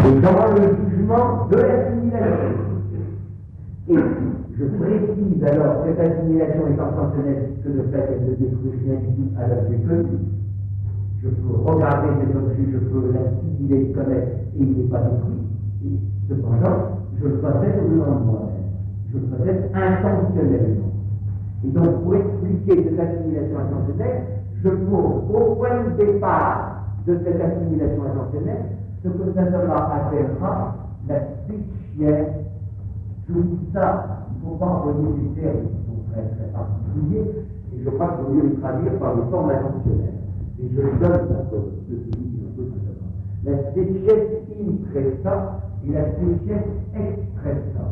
Et dans le jugement de l'assimilation. Et je précise alors que cette assimilation est intentionnelle, que le fait qu'elle ne détruise rien du tout à l'objet connu. Je peux regarder cet objet, je peux l'assimiler, le connaître, et il n'est pas détruit. Et cependant, je le possède au-dedans de moi-même. Je le possède intentionnellement. Et donc, pour expliquer cette assimilation intentionnelle, je pose au point de départ de cette assimilation intentionnelle ce que Saint Thomas appellera la spécière. Je vous dis ça, il ne faut pas envoyer des termes qui sont très très particuliers, et je crois qu'il vaut mieux les traduire par des formes intentionnelles. Et je donne ça comme ce qui dit un peu Saint Thomas. La spécière impressa et la spécière expressa.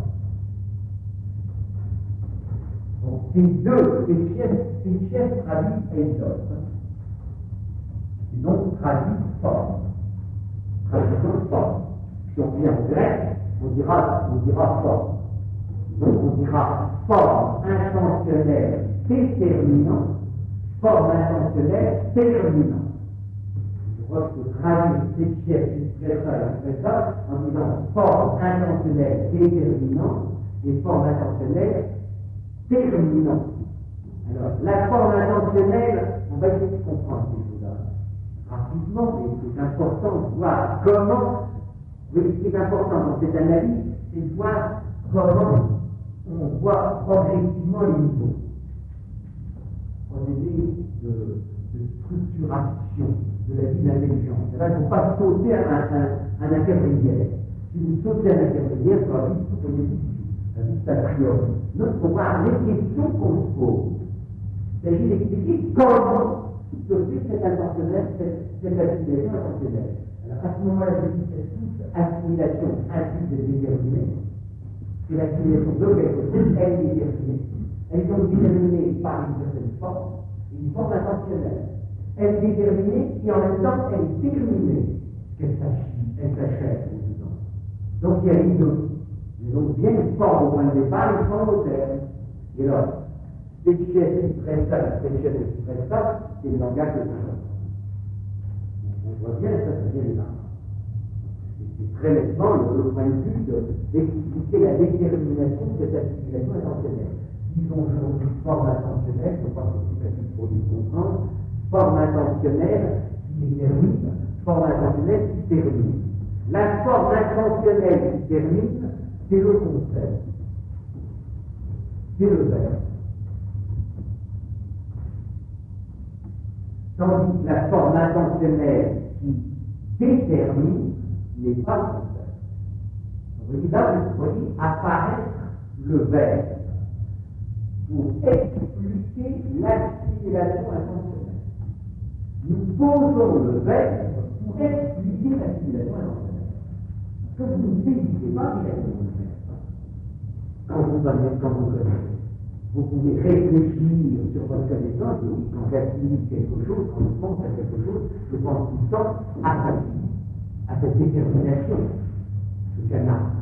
Donc, ces deux spécières traduisent ethos. Et donc traduisent forme. Traduisons forme. Si on vient en grec, on dira forme. Donc on dira forme intentionnelle déterminante, forme intentionnelle déterminante. Je crois que traduire spécière expressa en disant forme intentionnelle déterminante et forme intentionnelle déterminante. Alors, la forme intentionnelle, on va essayer de comprendre ces choses-là rapidement, mais c'est important de voir comment, oui, ce qui est important dans cette analyse, c'est de voir comment on voit progressivement les niveaux. Procédé de structuration de la vie d'intelligence. Là, il ne faut pas sauter un intermédiaire. Si vous sautez un intermédiaire, ça va vite, vous voyez vite a priori. Non, il faut voir les questions qu'on se pose. Il s'agit d'expliquer comment se fait cette intentionnelle, cette assimilation intentionnelle. Alors, à ce moment-là, je dis que toute assimilation implique de déterminer. C'est l'assimilation de quelque chose, elle est déterminée. Elle est donc déterminée par une certaine forme, une forme intentionnelle. Elle est déterminée et en même temps, elle est terminée. Elle s'achève dedans. Donc il y a une deux. Il y a donc bien une forme au point de départ et une forme au terme. Et alors, spéciesse expressa, c'est le langage de Saint Thomas. On voit bien, ça vient là. C'est très nettement le point de vue d'expliquer la détermination de cette assimilation intentionnelle. Disons aujourd'hui forme intentionnelle, je crois que c'est plus facile pour nous comprendre, forme intentionnelle qui détermine, forme intentionnelle qui termine. La forme intentionnelle qui termine, c'est le concept, c'est le verbe. Tandis que la forme intentionnelle qui détermine n'est pas le concept. Vous voyez là, vous voyez apparaître le verbe pour expliquer l'assimilation intentionnelle. Nous posons le verbe pour expliquer l'assimilation intentionnelle. Parce que vous ne saisissez pas directement le verbe. Quand vous connaissez. Vous pouvez réfléchir sur votre connaissance, et oui, quand j'assimile quelque chose, quand je pense à quelque chose, je pense tout le temps à cette détermination. Ce canard.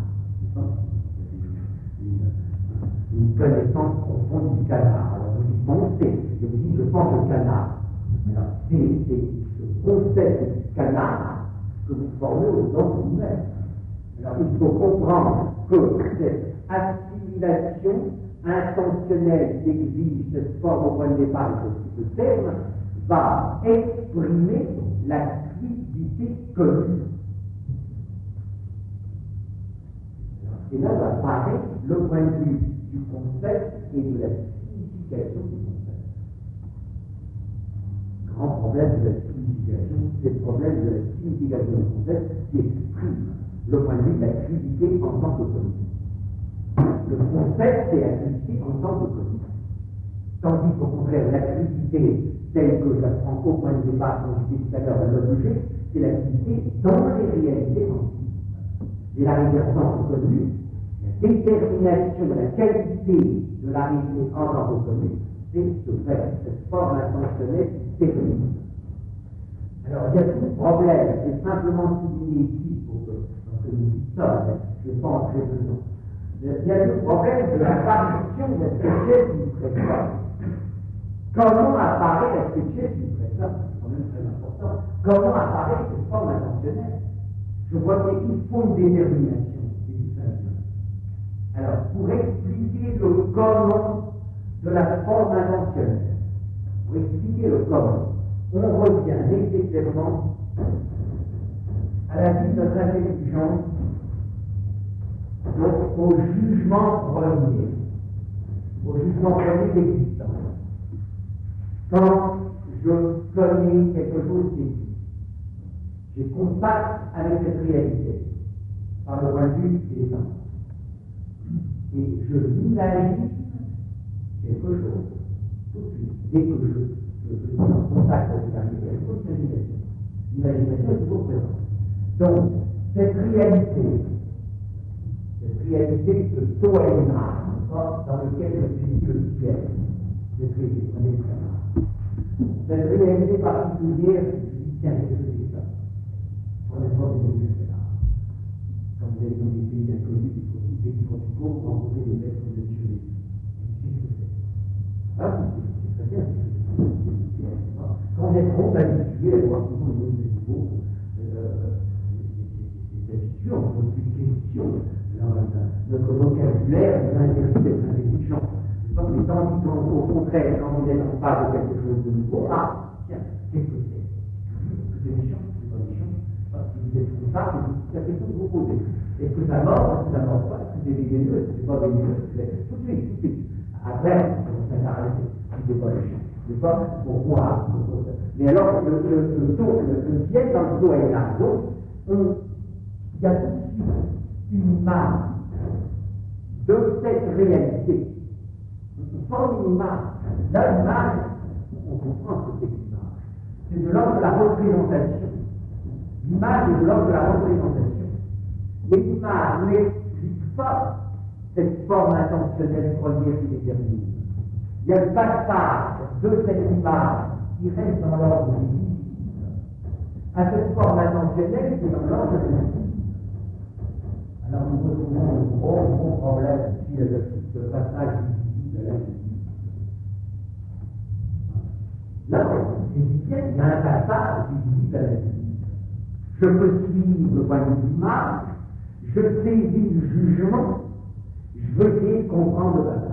Une connaissance profonde du canard. Alors vous dites pensez, je vous dis je pense au canard. Alors c'est ce concept du canard que vous formez au-dedans de vous-même. Alors il faut comprendre que cette assimilation intentionnelle qui exige cette forme au point de départ et ce terme va exprimer la fluidité commune. Et là va apparaître le point de vue du concept et de la signification du concept. Le grand problème de la signification, c'est le problème de la signification du concept qui exprime le point de vue de la fluidité en tant que commune. Le concept, c'est la fluidité en tant que commune. Tandis qu'au contraire, la fluidité telle que je la prends au point de départ, comme je disais tout à l'heure, à l'objet, c'est la fluidité dans les réalités entières. Et la référence commune, la détermination de la qualité de la réalité en tant que commune, c'est ce verbe, cette forme intentionnelle qui termine. Alors, il y a tout le problème, c'est simplement souligné ici pour que nous y sommes, je ne vais pas entrer dedans. Il y a le problème de l'apparition de la spéciesse du précédent. Comment apparaît la spéciesse du précédent? C'est quand même très important. Comment apparaît cette forme intentionnelle? Je vois qu'il faut une détermination, c'est tout ça. Alors, pour expliquer le comment de la forme intentionnelle, pour expliquer le comment, on revient nécessairement à la vie de notre intelligence, donc au jugement premier d'existence. Quand je connais quelque chose qui existe, j'ai contact avec cette réalité, par le point de vue des sens. Et je m'imagine quelque chose, tout de suite, dès que je suis en contact avec la réalité, il faut une imagination. L'imagination est toujours présente. Donc, cette réalité de Toaïna, dans lequel je suis le ciel, cette réalité particulière, je dis, tiens, qu'est-ce que c'est ça? On n'est pas des lieux là. Quand vous allez dans des pays inconnus, des pays tropicaux, vous rencontrez des maîtres de Dieu. Qu'est-ce que c'est? Ah, c'est très bien. Quand vous êtes trop habitué à voir comment le monde est beau, c'est habitué, on ne pose plus de questions. Notre vocabulaire nous interdit d'être intelligent. Donc, les temps qui sont au contraire, quand vous êtes en face de quelque chose de nouveau, ah, tiens, qu'est-ce que c'est? C'est méchant, c'est pas méchant. Parce que vous êtes comme ça, c'est la question que vous posez. Est-ce que ça mord? Est-ce que ça mord pas? Est-ce que c'est vénéneux? Est-ce que c'est pas vénéneux? Tout de suite. Après, on s'est arrêté. C'est pas méchant. C'est pas pour voir. Mais alors, le ciel dans le dos et là, donc, il y a tout de suite une image de cette réalité. On forme une image. Là, l'image, on comprend ce que c'est l'image. C'est de l'ordre de la représentation. L'image est de l'ordre de la représentation. Mais l'image n'explique pas cette forme intentionnelle première qui détermine. Il y a le passage de cette image qui reste dans l'ordre de l'idée à cette forme intentionnelle qui est dans l'ordre de l'idée. Alors nous retrouvons un gros problème ici, le passage du visible à l'invisible. Là, il y a un passage du visible à l'invisible. Je peux suivre le point de vue d'image, je saisis le jugement, je veux essayer de comprendre le passage.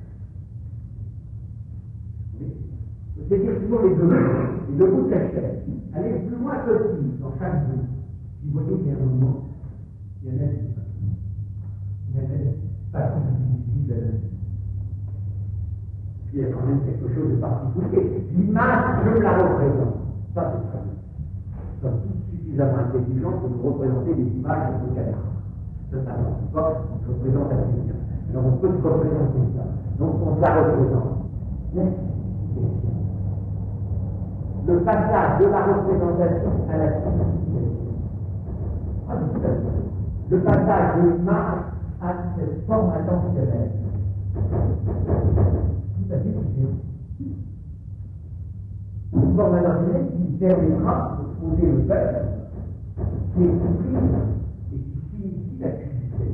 C'est-à-dire toujours les deux bouts de la chaîne. Aller plus loin possible dans chaque bout. Vous voyez qu'il y a un moment, il y a un partie visible. Puis il y a quand même quelque chose de particulier. L'image, je la représente. Ça, c'est très bien. Nous sommes tous suffisamment intelligents pour nous représenter des images dans nos caméras. Ça n'avance pas, on se représente assez bien. Alors on peut se représenter ça. Donc on se la représente. Mais, le passage de la représentation à la signification. Le passage de l'image à cette forme intentionnelle. Tout à fait différent. Une forme intentionnelle qui permettra de trouver le verbe qui est sublime et qui signifie la curiosité.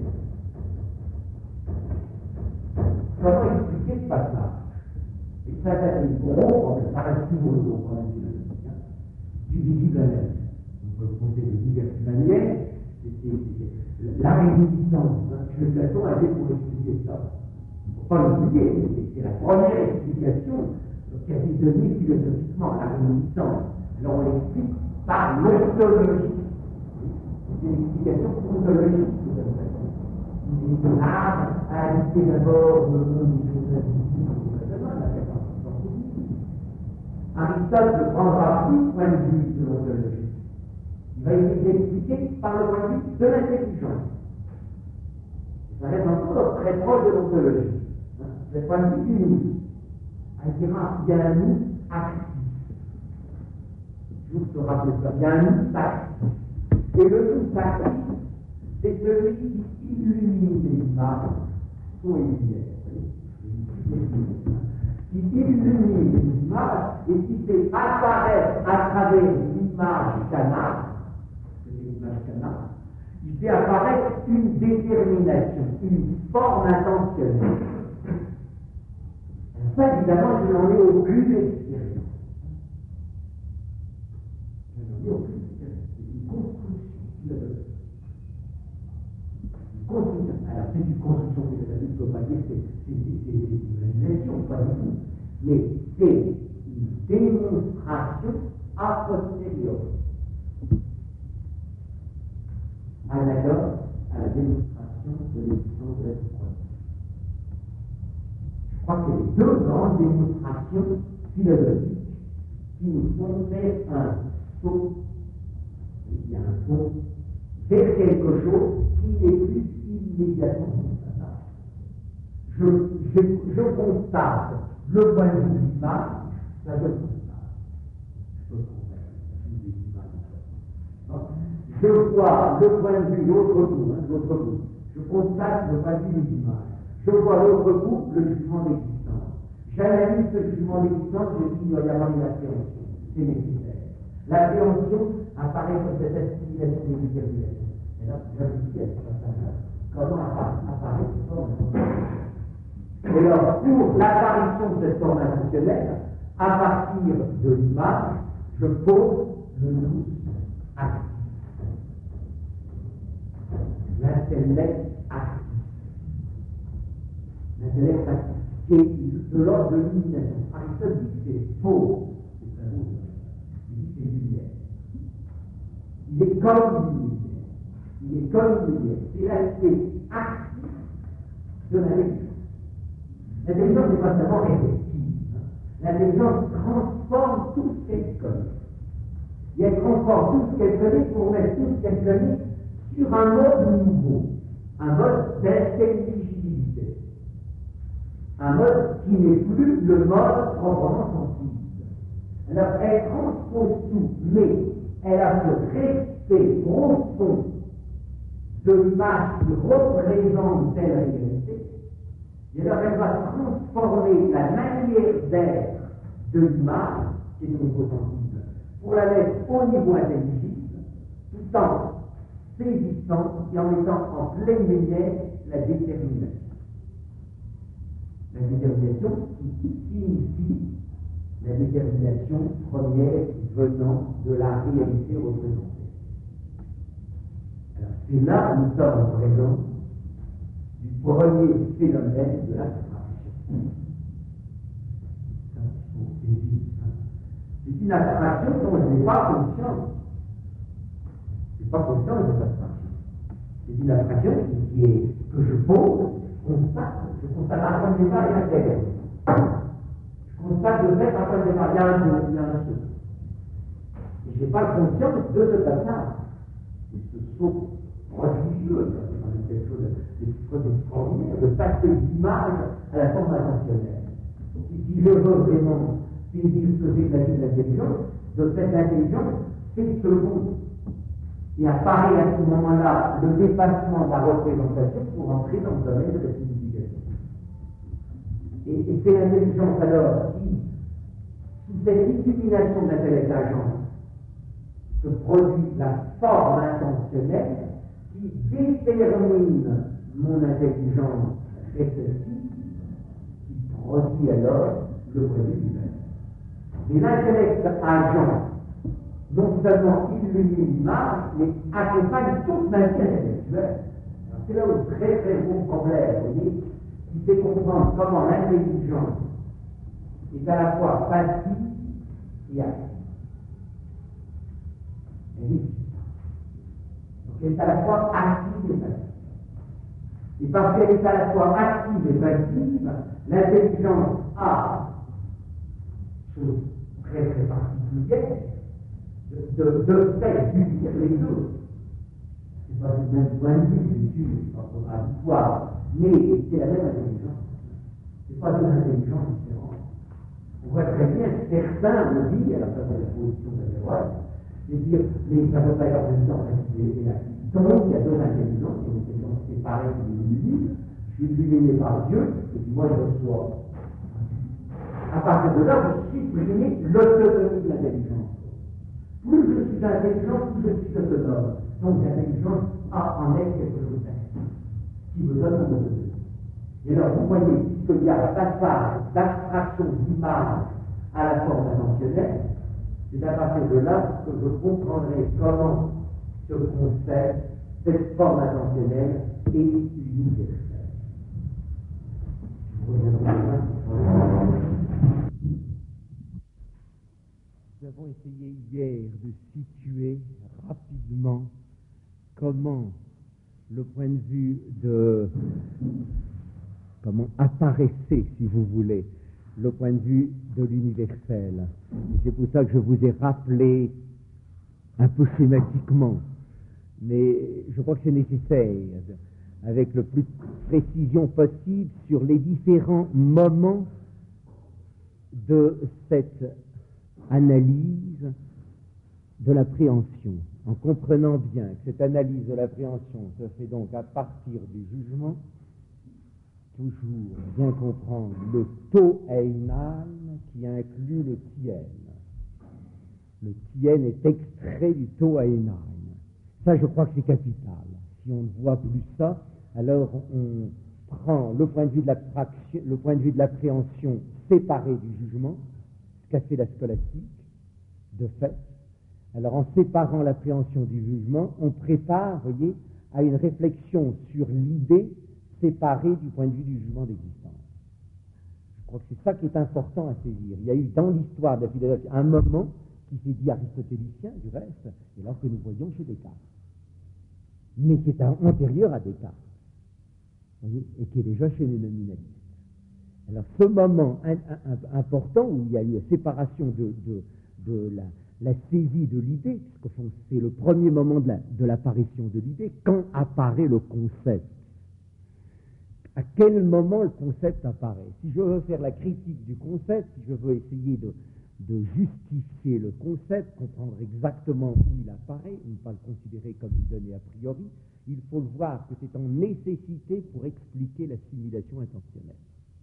Comment expliquer ce passage? Et ça, c'est un gros problème, ça reste toujours le gros problème du visible à l'être. On peut le poser de diverses manières. La réminiscence, M. Platon avait pour expliquer ça. Il ne faut pas l'oublier, c'est la première explication qui a été donnée philosophiquement, la réminiscence. Alors on l'explique par l'ontologie. C'est une explication ontologique de cette façon. Il est de l'art à habiter d'abord le monde des choses invisibles. Aristote ne prendra plus le point de vue de l'ontologie. Il va essayer d'expliquer par le point de vue de l'intelligence. Ça reste encore très proche de l'ontologie. C'est le point de vue du nous. Il y a un nous actif. Je vous rappelle ça. Il y a un nous actif. Et le nous actif, c'est celui qui illumine les images poétiques. Qui illumine les images et qui fait apparaître à travers l'image canal, il fait apparaître une détermination, une forme intentionnelle. Ça, évidemment, je n'en ai aucune expérience. Je n'en ai aucune expérience. C'est une construction philosophique. c'est une construction philosophique, je ne peux pas dire que c'est une imagination, pas du tout. Mais c'est une démonstration a posteriori, analogue à la démonstration de l'existence de l'être premier. Je crois que c'est les deux grandes démonstrations philosophiques qui nous font faire un saut, il y a un saut vers quelque chose qui n'est plus immédiatement constatable. Je constate le point de vue de l'image, ça je le constate. Je peux constater je vois le point de vue de l'autre bout, je constate le point de vue des images. Je vois l'autre bout, le jugement d'existence. J'analyse ce jugement d'existence, je dis qu'il doit y avoir une appréhension. C'est nécessaire. L'appréhension apparaît comme cette assimilation des déterminations. Et là, j'avais dit à ce passage-là, comment apparaît cette forme intentionnelle. Et alors, pour l'apparition de cette forme intentionnelle, à partir de l'image, je pose le nous actif. L'intellect actif. L'intellect actif, qui est de l'ordre de l'illumination. Aristote dit que c'est faux. C'est très beau. Il dit que c'est lumière. Il est comme une lumière. Il est comme une lumière. C'est l'aspect actif de l'intelligence. L'intelligence n'est pas seulement réflexive. L'intelligence transforme tout ce qu'elle connaît. Et elle transforme tout ce qu'elle connaît pour mettre tout ce qu'elle connaît sur un mode nouveau, un mode d'intelligibilité, un mode qui n'est plus le mode proprement sensible. Alors elle transpose tout, mais elle a ce respect profond de l'image qui représente telle réalité, et alors elle va transformer la manière d'être de l'image, qui est au niveau sensible, pour la mettre au niveau intelligible, tout en saisissant et en mettant en pleine lumière la détermination. La détermination qui signifie la détermination première venant de la réalité représentée. Alors c'est là où nous sommes en présence du premier phénomène de l'abstraction. Ça, il faut saisir. C'est une abstraction dont je n'ai pas conscience. Je n'ai pas conscience de cette abstraction. C'est une abstraction que je pose, je constate à point de départ et à terme. Je constate de fait à point de départ, il y a un saut. Et je n'ai pas conscience de ce passage. Et ce saut prodigieux, c'est quand même quelque chose d'extraordinaire, de passer d'image à la forme intentionnelle. Si je veux vraiment saisir ce que c'est que la vie de l'intelligence, de cette intelligence, c'est ce monde. Et apparaît à ce moment-là le dépassement de la représentation pour entrer dans le domaine de la signification. Et c'est l'intelligence alors qui, sous cette illumination de l'intellect agent, se produit la forme intentionnelle qui détermine mon intelligence réflexive, qui produit alors le produit du même. Et l'intellect agent, non seulement illumine l'image, mais accompagne toute ma vie intellectuelle. C'est là où le très très gros problème, vous voyez, qui fait comprendre comment l'intelligence est à la fois passive et active. Donc elle est à la fois active et passive. Et parce qu'elle est à la fois active et passive, l'intelligence a, chose très très particulière, de fait d'unir les deux. C'est pas le même point de vue, bien sûr, c'est pas contradictoire, mais c'est la même intelligence. C'est pas deux intelligences différentes. On voit très bien, certains le disent, alors ça c'est la position de la droite, c'est dire, mais ça ne peut pas être en même temps active et active. Donc il y a deux intelligences, il y a une intelligence séparée qui est l'une, je suis illuminé par Dieu, et puis moi je reçois. À partir de là, vous supprimez l'autonomie de l'intelligence. Plus je suis intelligent, plus je suis autonome. Donc l'intelligence a en elle quelque chose d'actif, qui me donne mon autonomie. Et alors vous voyez, puisqu'il y a un passage d'abstraction d'image à la forme intentionnelle, c'est à partir de là que je comprendrai comment ce concept cette forme attentionnelle est universelle. Je reviendrai demain. Nous avons essayé hier de situer rapidement comment le point de vue de comment apparaissait, si vous voulez, le point de vue de l'universel. C'est pour ça que je vous ai rappelé un peu schématiquement, mais je crois que c'est nécessaire, avec le plus de précision possible, sur les différents moments de cette analyse de l'appréhension, en comprenant bien que cette analyse de l'appréhension se fait donc à partir du jugement, toujours bien comprendre le To'einan qui inclut le Tien. Le Tien est extrait du To'einan. Ça, je crois que c'est capital. Si on ne voit plus ça, alors on prend le point de vue de l'abstraction, le point de vue de l'appréhension séparé du jugement, ce qu'a fait la scolastique, de fait. Alors, en séparant l'appréhension du jugement, on prépare, voyez, à une réflexion sur l'idée séparée du point de vue du jugement d'existence. Je crois que c'est ça qui est important à saisir. Il y a eu dans l'histoire de la philosophie un moment qui s'est dit aristotélicien, du reste, et alors que nous voyons chez Descartes, mais qui est antérieur à Descartes, voyez, et qui est déjà chez les nominalistes. Alors, ce moment important où il y a eu une séparation de la saisie de l'idée, puisque c'est le premier moment de l'apparition de l'idée, quand apparaît le concept. À quel moment le concept apparaît? Si je veux faire la critique du concept, si je veux essayer de justifier le concept, comprendre exactement où il apparaît, ne pas le considérer comme une donnée a priori, il faut le voir que c'est en nécessité pour expliquer l'assimilation intentionnelle.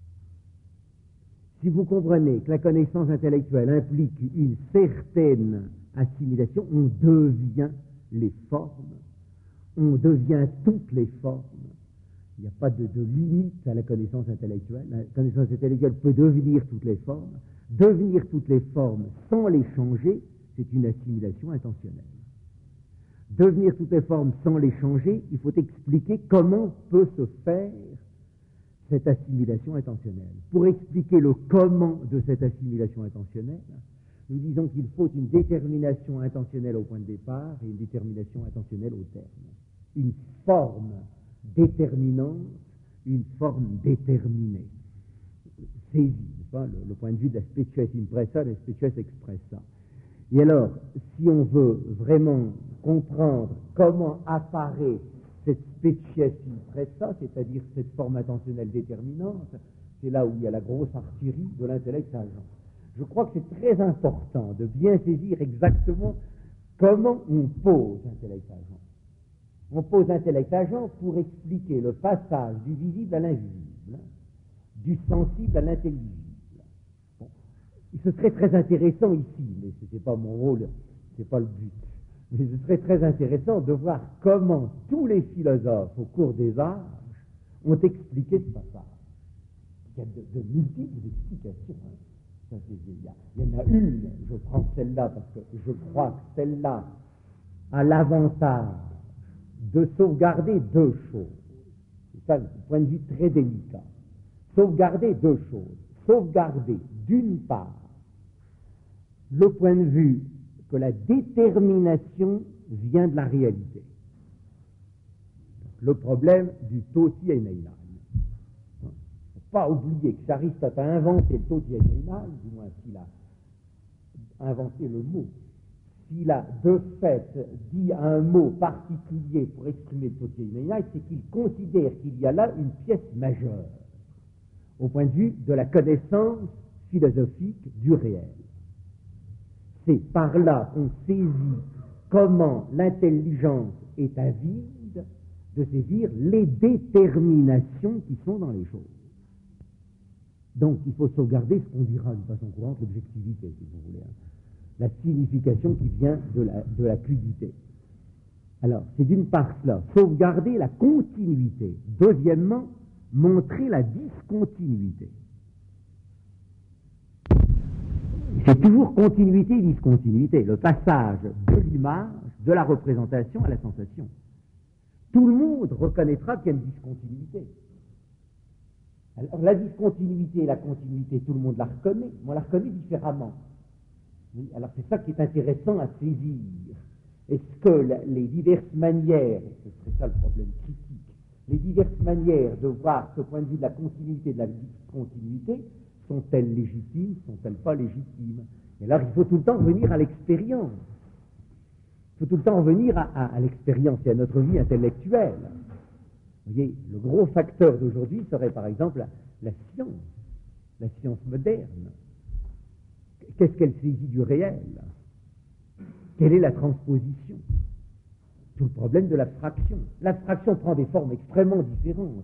Si vous comprenez que la connaissance intellectuelle implique une certaine assimilation, on devient les formes, on devient toutes les formes. Il n'y a pas de limite à la connaissance intellectuelle. La connaissance intellectuelle peut devenir toutes les formes. Devenir toutes les formes sans les changer, c'est une assimilation intentionnelle. Devenir toutes les formes sans les changer, il faut expliquer comment peut se faire cette assimilation intentionnelle. Pour expliquer le comment de cette assimilation intentionnelle, nous disons qu'il faut une détermination intentionnelle au point de départ et une détermination intentionnelle au terme. Une forme déterminante, une forme déterminée. Saisie, le point de vue de la species impressa, la species expressa. Et alors, si on veut vraiment comprendre comment apparaît cette species impressa, c'est-à-dire cette forme attentionnelle déterminante, c'est là où il y a la grosse artillerie de l'intellect agent. Je crois que c'est très important de bien saisir exactement comment on pose intellect agent. On pose intellect agent pour expliquer le passage du visible à l'invisible, du sensible à l'intelligible. Bon. Ce serait très intéressant ici, mais ce n'est pas mon rôle, ce n'est pas le but. Mais ce serait très intéressant de voir comment tous les philosophes au cours des âges ont expliqué ce passage. Il y a de multiples explications. Hein. Il y en a une, je prends celle-là parce que je crois que celle-là a l'avantage de sauvegarder deux choses. C'est ça, du point de vue très délicat. Sauvegarder deux choses. Sauvegarder, d'une part, le point de vue que la détermination vient de la réalité. Le problème du Toti Eineinan. Il ne faut pas oublier que Aristote a inventé le Toti Eineinan, du moins s'il a inventé le mot. S'il a de fait dit un mot particulier pour exprimer le Toti Eineinan, c'est qu'il considère qu'il y a là une pièce majeure au point de vue de la connaissance philosophique du réel. C'est par là qu'on saisit comment l'intelligence est avide de saisir les déterminations qui sont dans les choses. Donc il faut sauvegarder ce qu'on dira d'une façon courante, l'objectivité, si vous voulez, hein. La signification qui vient de la crudité. Alors, c'est d'une part cela, sauvegarder la continuité. Deuxièmement, montrer la discontinuité. C'est toujours continuité et discontinuité, le passage de l'image, de la représentation à la sensation. tout le monde reconnaîtra qu'il y a une discontinuité. Alors la discontinuité et la continuité, tout le monde la reconnaît, mais on la reconnaît différemment. Oui, alors c'est ça qui est intéressant à saisir. Est-ce que les diverses manières, ce serait ça le problème critique, les diverses manières de voir ce point de vue de la continuité et de la discontinuité, sont-elles légitimes, sont-elles pas légitimes? Et alors il faut tout le temps revenir à l'expérience. Il faut tout le temps revenir à l'expérience et à notre vie intellectuelle. Vous voyez, le gros facteur d'aujourd'hui serait par exemple la science moderne. Qu'est-ce qu'elle saisit du réel? Quelle est la transposition? Tout le problème de l'abstraction. L'abstraction prend des formes extrêmement différentes.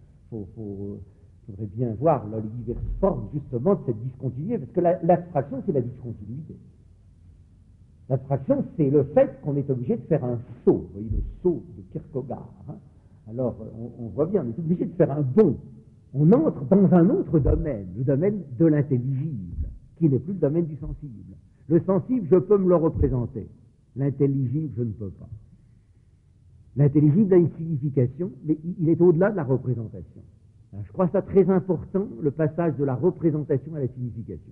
Faudrait bien voir là, les diverses formes justement de cette discontinuité, parce que l'abstraction, c'est la discontinuité. L'abstraction, c'est le fait qu'on est obligé de faire un saut. Vous voyez, le saut de Kierkegaard. Alors, on voit bien, on est obligé de faire un bond. On entre dans un autre domaine, le domaine de l'intelligible, qui n'est plus le domaine du sensible. Le sensible, je peux me le représenter. L'intelligible, je ne peux pas. L'intelligible a une signification, mais il est au-delà de la représentation. Alors, je crois ça très important, le passage de la représentation à la signification.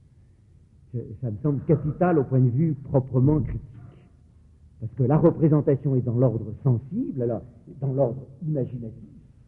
Ça me semble capital au point de vue proprement critique. Parce que la représentation est dans l'ordre sensible, alors dans l'ordre imaginatif.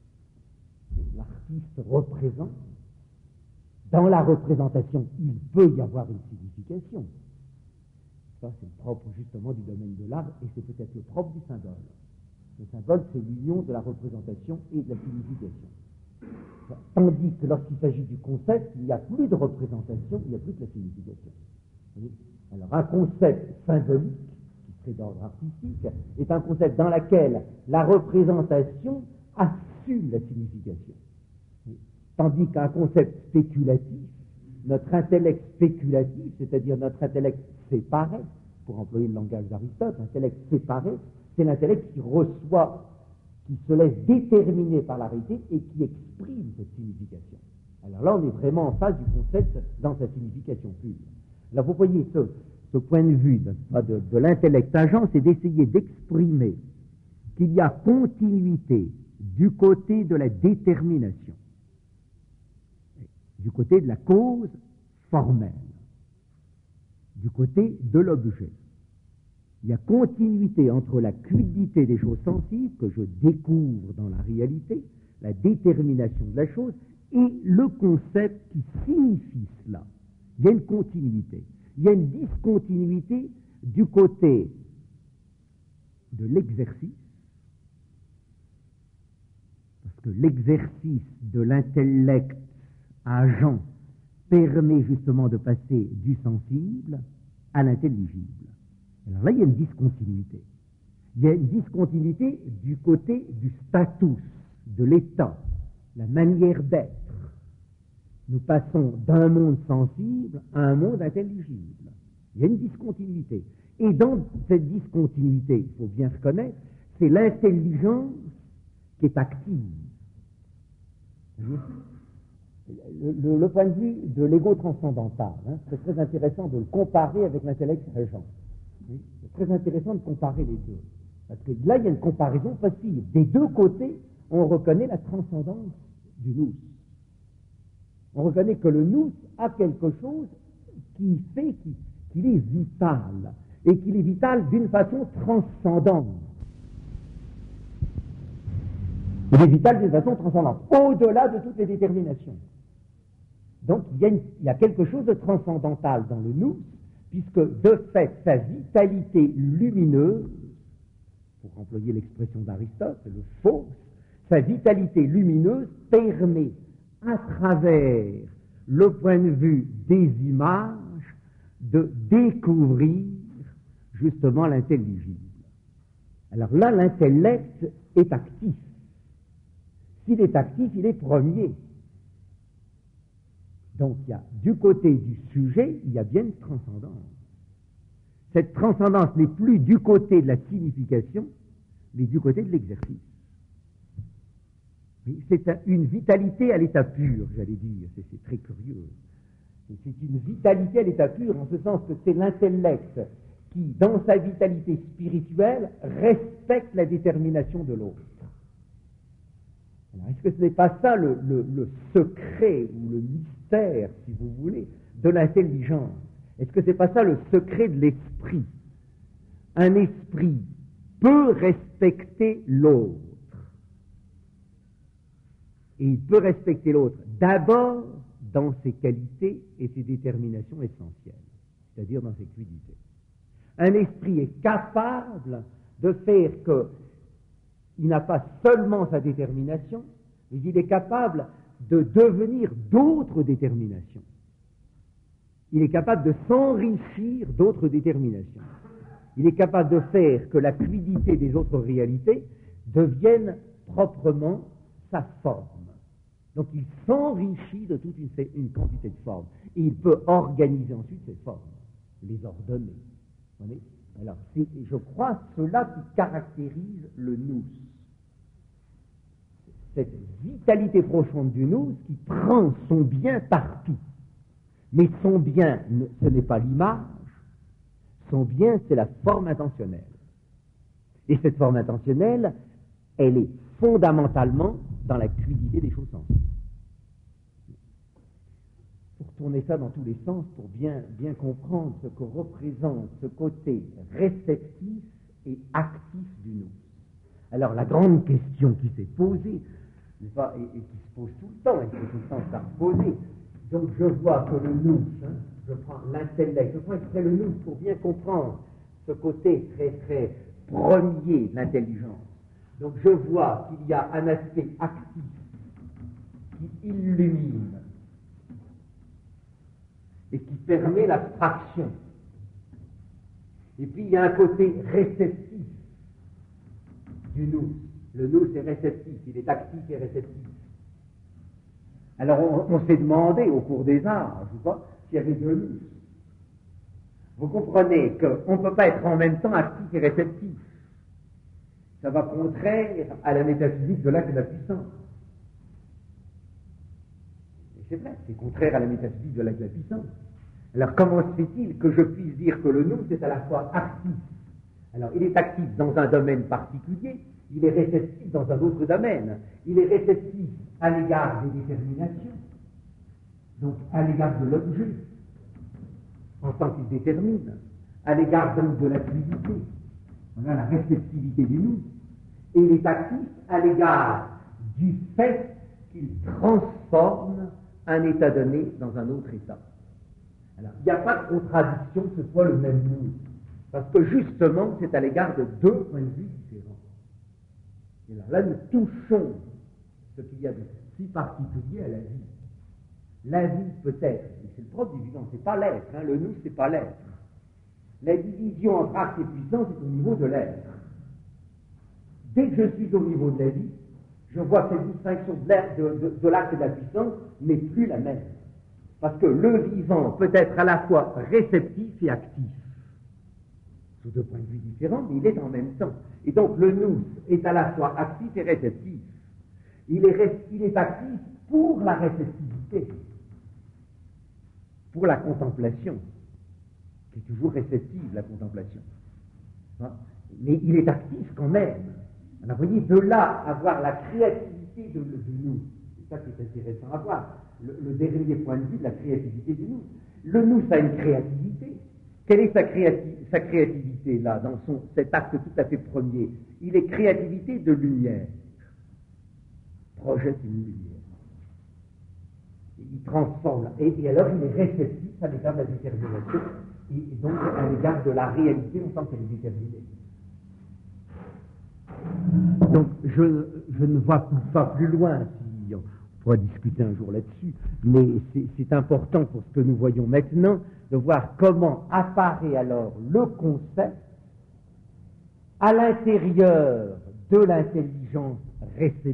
L'artiste représente. Dans la représentation, il peut y avoir une signification. Ça, c'est le propre justement du domaine de l'art, et c'est peut-être le propre du symbole. Le symbole, c'est l'union de la représentation et de la signification. Tandis que lorsqu'il s'agit du concept, il n'y a plus de représentation, il n'y a plus que la signification. Alors un concept symbolique, qui serait d'ordre artistique, est un concept dans lequel la représentation assume la signification. Tandis qu'un concept spéculatif, notre intellect spéculatif, c'est-à-dire notre intellect séparé, pour employer le langage d'Aristote, l'intellect séparé, c'est l'intellect qui reçoit, qui se laisse déterminer par la réalité et qui exprime cette signification. Alors là, on est vraiment en face du concept dans sa signification pure. Alors vous voyez, ce point de vue de l'intellect agent, c'est d'essayer d'exprimer qu'il y a continuité du côté de la détermination, du côté de la cause formelle, du côté de l'objet. Il y a continuité entre la quidité des choses sensibles que je découvre dans la réalité, la détermination de la chose, et le concept qui signifie cela. Il y a une continuité. Il y a une discontinuité du côté de l'exercice, parce que l'exercice de l'intellect agent permet justement de passer du sensible à l'intelligible. Alors là, il y a une discontinuité. Il y a une discontinuité du côté du status, de l'état, la manière d'être. Nous passons d'un monde sensible à un monde intelligible. Il y a une discontinuité. Et dans cette discontinuité, il faut bien reconnaître, c'est l'intelligence qui est active. Le point de vue de l'ego transcendantal, c'est très intéressant de le comparer avec l'intellect agent. Oui, c'est très intéressant de comparer les deux. Parce que là, il y a une comparaison facile. Des deux côtés, on reconnaît la transcendance du nous. On reconnaît que le nous a quelque chose qui fait qu'il est vital. Et qu'il est vital d'une façon transcendante. Il est vital d'une façon transcendante, au-delà de toutes les déterminations. Donc, il y a quelque chose de transcendantal dans le nous, puisque de fait, sa vitalité lumineuse, pour employer l'expression d'Aristote, le fausse, sa vitalité lumineuse permet, à travers le point de vue des images, de découvrir justement l'intelligible. Alors là, l'intellect est actif. S'il est actif, il est premier. Donc il y a du côté du sujet, il y a bien une transcendance. Cette transcendance n'est plus du côté de la signification, mais du côté de l'exercice. C'est une vitalité à l'état pur, j'allais dire, c'est très curieux. C'est une vitalité à l'état pur, en ce sens que c'est l'intellect qui, dans sa vitalité spirituelle, respecte la détermination de l'autre. Alors, est-ce que ce n'est pas ça le secret ou le mystère, si vous voulez, de l'intelligence? Est-ce que ce n'est pas ça le secret de l'esprit? Un esprit peut respecter l'autre. Et il peut respecter l'autre d'abord dans ses qualités et ses déterminations essentielles, c'est-à-dire dans ses fluidités. Un esprit est capable de faire qu'il n'a pas seulement sa détermination, mais il est capable de devenir d'autres déterminations. Il est capable de s'enrichir d'autres déterminations. Il est capable de faire que la fluidité des autres réalités devienne proprement sa forme. Donc il s'enrichit de toute une quantité de formes. Et il peut organiser ensuite ces formes, les ordonner. Vous voyez? Alors, c'est, je crois, cela qui caractérise le nous. Cette vitalité profonde du nous qui prend son bien partout. Mais son bien, ce n'est pas l'image, son bien, c'est la forme intentionnelle. Et cette forme intentionnelle, elle est fondamentalement dans la fluidité des choses sensibles. Pour tourner ça dans tous les sens, pour bien comprendre ce que représente ce côté réceptif et actif du nous. Alors la grande question qui s'est posée, et qui se pose tout le temps, et qui est tout le temps à reposer, donc je vois que le nous, je prends l'intellect, je prends exprès le nous pour bien comprendre ce côté très très premier de l'intelligence. Donc je vois qu'il y a un aspect actif qui illumine et qui permet l'abstraction. Et puis il y a un côté réceptif du nous. Le nous c'est réceptif, il est actif et réceptif. Alors on s'est demandé au cours des âges, je crois, s'il y avait deux nous. Vous comprenez qu'on ne peut pas être en même temps actif et réceptif. Ça va contraire à la métaphysique de l'acte et de la puissance. Et c'est vrai, c'est contraire à la métaphysique de l'acte et de la puissance. Alors comment se fait-il que je puisse dire que le nous c'est à la fois actif? Alors il est actif dans un domaine particulier, il est réceptif dans un autre domaine. Il est réceptif à l'égard des déterminations, donc à l'égard de l'objet, en tant qu'il détermine, à l'égard donc de la fluidité. Voilà la réceptivité du nous. Et il est actif à l'égard du fait qu'il transforme un état donné dans un autre état. Alors, il n'y a pas de contradiction que ce soit le même nous, parce que justement, c'est à l'égard de deux points de vue différents. Et alors là, nous touchons ce qu'il y a de si particulier à la vie. La vie peut-être, et c'est le propre du vivant, c'est pas l'être, le nous, c'est pas l'être. La division entre acte et puissance est au niveau de l'être. Dès que je suis au niveau de la vie, je vois que cette distinction de l'acte et de la puissance n'est plus la même. Parce que le vivant peut être à la fois réceptif et actif. Sous deux points de vue différents, mais il est en même temps. Et donc le nous est à la fois actif et réceptif. Il est actif pour la réceptivité, pour la contemplation, qui est toujours réceptive, la contemplation. Mais il est actif quand même. Alors vous voyez, de là à voir la créativité de nous, c'est ça qui est intéressant à voir, le dernier point de vue de la créativité du nous. Le nous a une créativité. Quelle est sa créativité là, dans cet acte tout à fait premier? Il est créativité de lumière. Projette une lumière. Il transforme. Et alors il est réceptif à l'égard de la détermination et donc à l'égard de la réalité en tant qu'elle est déterminée. Donc je ne vois pas plus loin, si on pourra discuter un jour là-dessus, mais c'est important pour ce que nous voyons maintenant de voir comment apparaît alors le concept à l'intérieur de l'intelligence réceptive.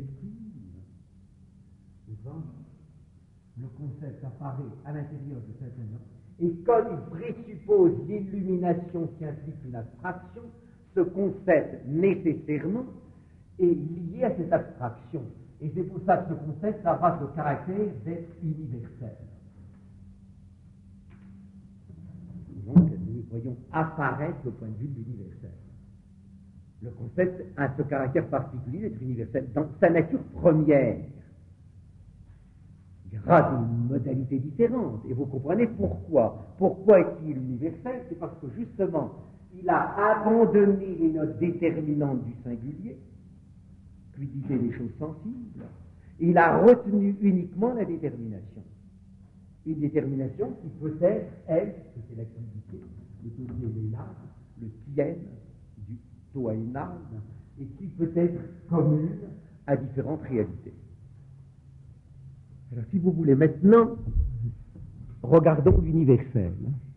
Le concept apparaît à l'intérieur de cette intelligence, et comme il présuppose l'illumination qui implique une abstraction, ce concept nécessairement est lié à cette abstraction. Et c'est pour ça que ce concept aura ce caractère d'être universel. Donc, voyons apparaître le point de vue de l'universel. Le concept a ce caractère particulier d'être universel dans sa nature première. Il y aura des modalités différentes, et vous comprenez pourquoi. Pourquoi est-il universel? C'est parce que justement, il a abandonné les notes déterminantes du singulier, fluidité des choses sensibles, et il a retenu uniquement la détermination. Une détermination qui peut-être, elle, que c'est la fluidité, le totélénal, le tien, du toaénal, et qui peut être commune à différentes réalités. Alors, si vous voulez, maintenant, regardons l'universel.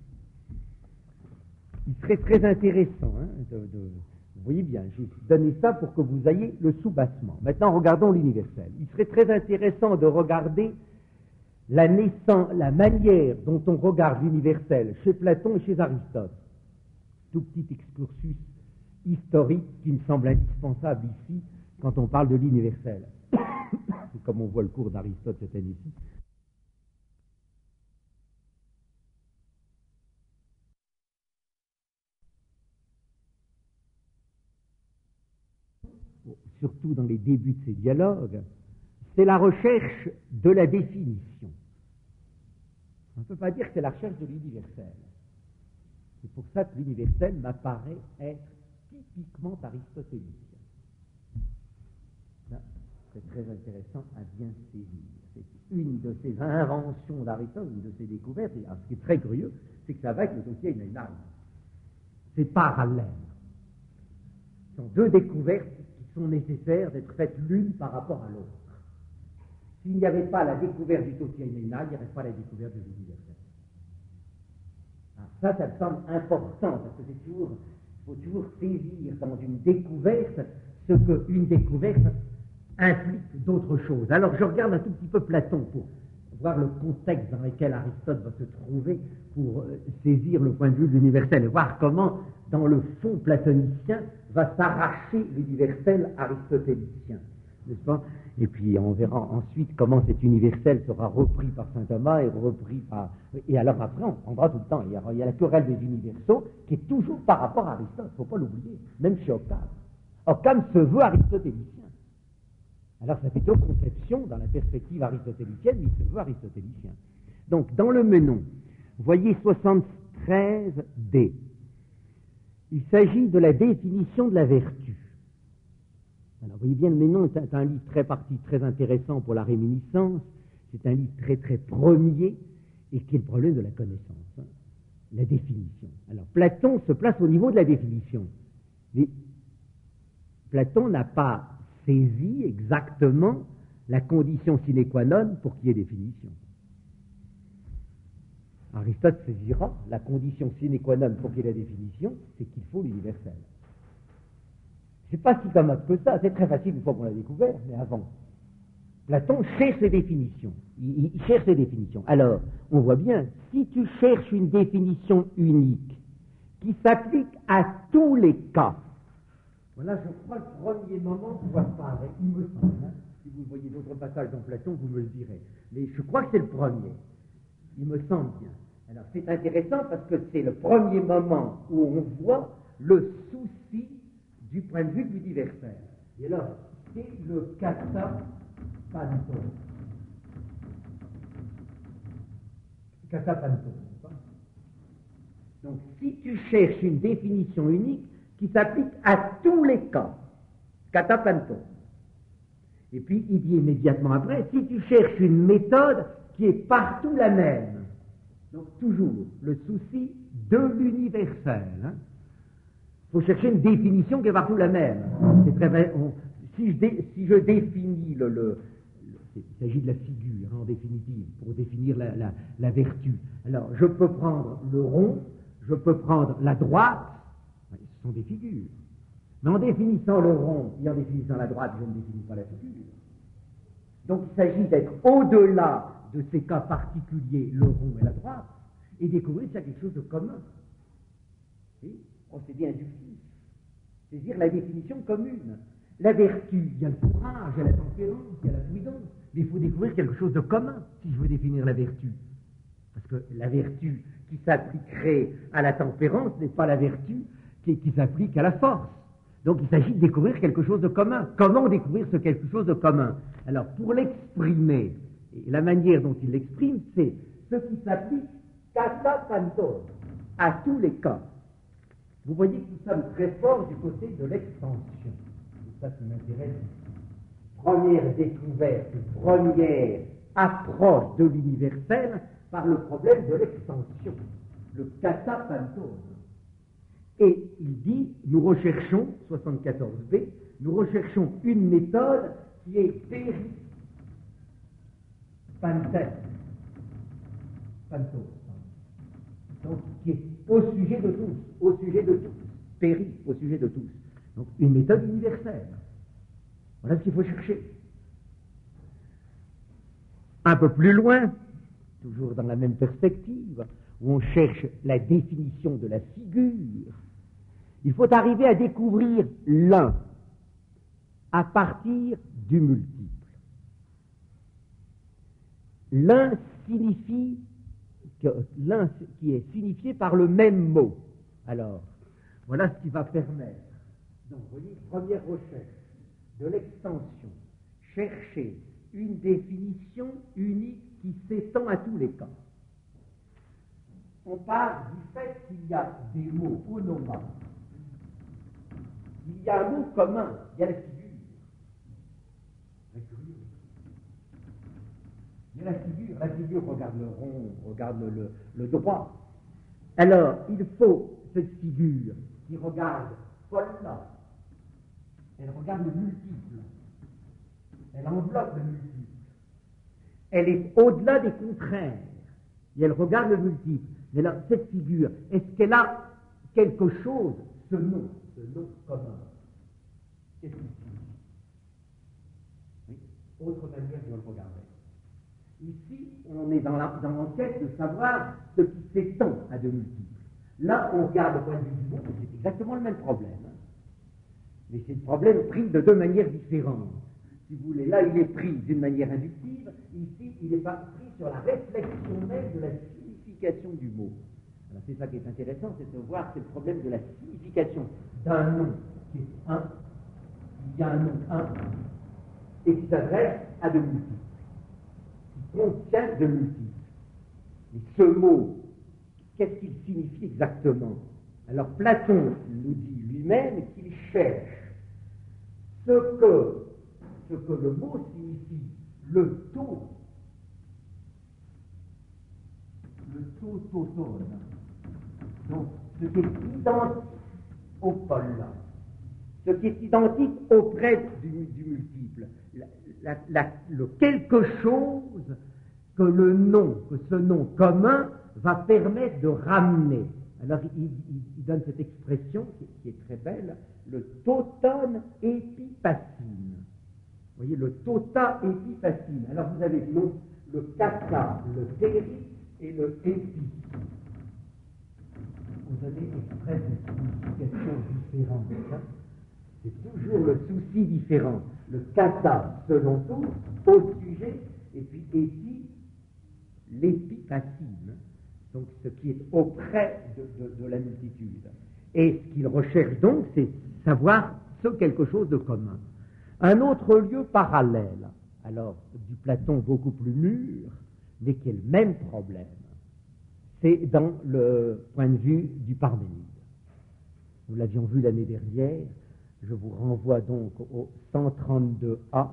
Il serait très intéressant, vous voyez bien, j'ai donné ça pour que vous ayez le soubassement. Maintenant, regardons l'universel. Il serait très intéressant de regarder la manière dont on regarde l'universel chez Platon et chez Aristote. Tout petit excursus historique qui me semble indispensable ici quand on parle de l'universel. Comme on voit le cours d'Aristote cette année-ci. Surtout dans les débuts de ces dialogues, c'est la recherche de la définition. On ne peut pas dire que c'est la recherche de l'universel. C'est pour ça que l'universel m'apparaît être typiquement aristotélicien. Là, c'est très intéressant à bien saisir. C'est une de ces inventions d'Aristote, une de ses découvertes, et ce qui est très curieux, c'est que ça va avec le dossier Heinlein. C'est parallèle. Ce sont deux découvertes qui sont nécessaires d'être faites l'une par rapport à l'autre. S'il n'y avait pas la découverte du dossier Heinlein, il n'y aurait pas la découverte de l'universel. Ça me semble important, parce que il faut toujours saisir dans une découverte ce qu'une découverte implique d'autres choses. Alors je regarde un tout petit peu Platon pour voir le contexte dans lequel Aristote va se trouver pour saisir le point de vue de l'universel et voir comment, dans le fond platonicien, va s'arracher l'universel aristotélicien, n'est-ce pas? Et puis on verra ensuite comment cet universel sera repris par saint Thomas et repris par... Et alors après, on prendra tout le temps. Il y a la querelle des universaux qui est toujours par rapport à Aristote, il ne faut pas l'oublier, même chez Occam. Occam se veut aristotélicien. Alors ça fait deux conceptions dans la perspective aristotélicienne, mais il se veut aristotélicien. Donc dans le Menon, voyez 73D. Il s'agit de la définition de la vertu. Alors, vous voyez bien, le Menon est un livre très intéressant pour la réminiscence. C'est un livre très, très premier, et qui est le problème de la connaissance, la définition. Alors, Platon se place au niveau de la définition. Mais Platon n'a pas saisi exactement la condition sine qua non pour qu'il y ait définition. Aristote saisira la condition sine qua non pour qu'il y ait la définition, c'est qu'il faut l'universel. C'est pas si commode que ça, c'est très facile une fois qu'on l'a découvert, mais avant. Platon cherche les définitions. Il cherche les définitions. Alors, on voit bien, si tu cherches une définition unique qui s'applique à tous les cas, voilà, je crois, le premier moment où ça apparaît, il me semble. Si vous voyez d'autres passages dans Platon, vous me le direz. Mais je crois que c'est le premier. Il me semble bien. Alors, c'est intéressant parce que c'est le premier moment où on voit le souci du point de vue de l'universel. Et alors, c'est le kata panto. Kata panto. Donc, si tu cherches une définition unique qui s'applique à tous les cas, kata panto. Et puis, il dit immédiatement après, si tu cherches une méthode qui est partout la même, donc toujours le souci de l'universel, il faut chercher une définition qui est partout la même. C'est très vrai. Si je définis il s'agit de la figure, en définitive, pour définir la vertu. Alors, je peux prendre le rond, je peux prendre la droite, ce sont des figures. Mais en définissant le rond et en définissant la droite, je ne définis pas la figure. Donc, il s'agit d'être au-delà de ces cas particuliers, le rond et la droite, et découvrir qu'il y a quelque chose de commun. C'est bien difficile. C'est-à-dire la définition commune. La vertu, il y a le courage, il y a la tempérance, il y a la prudence, mais il faut découvrir quelque chose de commun si je veux définir la vertu. Parce que la vertu qui s'appliquerait à la tempérance n'est pas la vertu qui s'applique à la force. Donc il s'agit de découvrir quelque chose de commun. Comment découvrir ce quelque chose de commun? Alors pour l'exprimer, et la manière dont il l'exprime, c'est ce qui s'applique kata pantos, à tous les cas. Vous voyez que nous sommes très forts du côté de l'extension. C'est ça qui m'intéresse ici. Première découverte, première approche de l'universel par le problème de l'extension, le kata pantos. Et il dit, nous recherchons, 74b, nous recherchons une méthode qui est pantos, donc qui est au sujet de tous, au sujet de tous, au sujet de tous. Donc une méthode universelle. Voilà ce qu'il faut chercher. Un peu plus loin, toujours dans la même perspective, où on cherche la définition de la figure, il faut arriver à découvrir l'un à partir du multiple. L'un signifie l'un qui est signifié par le même mot. Alors, voilà ce qui va permettre. Donc, vous voyez, première recherche de l'extension, chercher une définition unique qui s'étend à tous les cas. On part du fait qu'il y a des mots onomas. Il y a un mot commun, il y a la figure. Il y a la figure regarde le rond, regarde le droit. Alors, il faut cette figure qui regarde Paul-là. Elle regarde le multiple. Elle enveloppe le multiple. Elle est au-delà des contraires. Et elle regarde le multiple. Mais là, cette figure, est-ce qu'elle a quelque chose, ce nom commun? Qu'est-ce qu'il signifie? Oui, autre manière de le regarder. Ici, on est dans l'enquête de savoir ce qui s'étend à de multiples. Là, on regarde le point de vue du mot, c'est exactement le même problème. Mais c'est le problème pris de deux manières différentes. Si vous voulez, là, il est pris d'une manière inductive, ici, il est pas pris sur la réflexion même de la signification du mot. Alors, c'est ça qui est intéressant, c'est de voir c'est le problème de la signification d'un nom qui est un, il y a un nom un, et qui s'adresse à de multiples. Contient de multiples. Et ce mot, qu'est-ce qu'il signifie exactement? Alors Platon nous dit lui-même qu'il cherche ce que le mot signifie, le tautone. Donc ce qui est identique au pôle, ce qui est identique auprès du multiple. Le quelque chose que ce nom commun va permettre de ramener. Alors il donne cette expression qui est très belle, le totone épipacine. Vous voyez, le tota épipacine. Alors vous avez le kata, le téri et le épi. Vous avez exprès des significations différentes. Hein? C'est toujours le souci différent. Le kata, selon tout, au sujet, et puis épi, l'épipacine, donc ce qui est auprès de la multitude. Et ce qu'il recherche donc, c'est savoir ce quelque chose de commun. Un autre lieu parallèle, alors du Platon beaucoup plus mûr, mais qui est le même problème, c'est dans le point de vue du Parménide. Nous l'avions vu l'année dernière, je vous renvoie donc au 132a,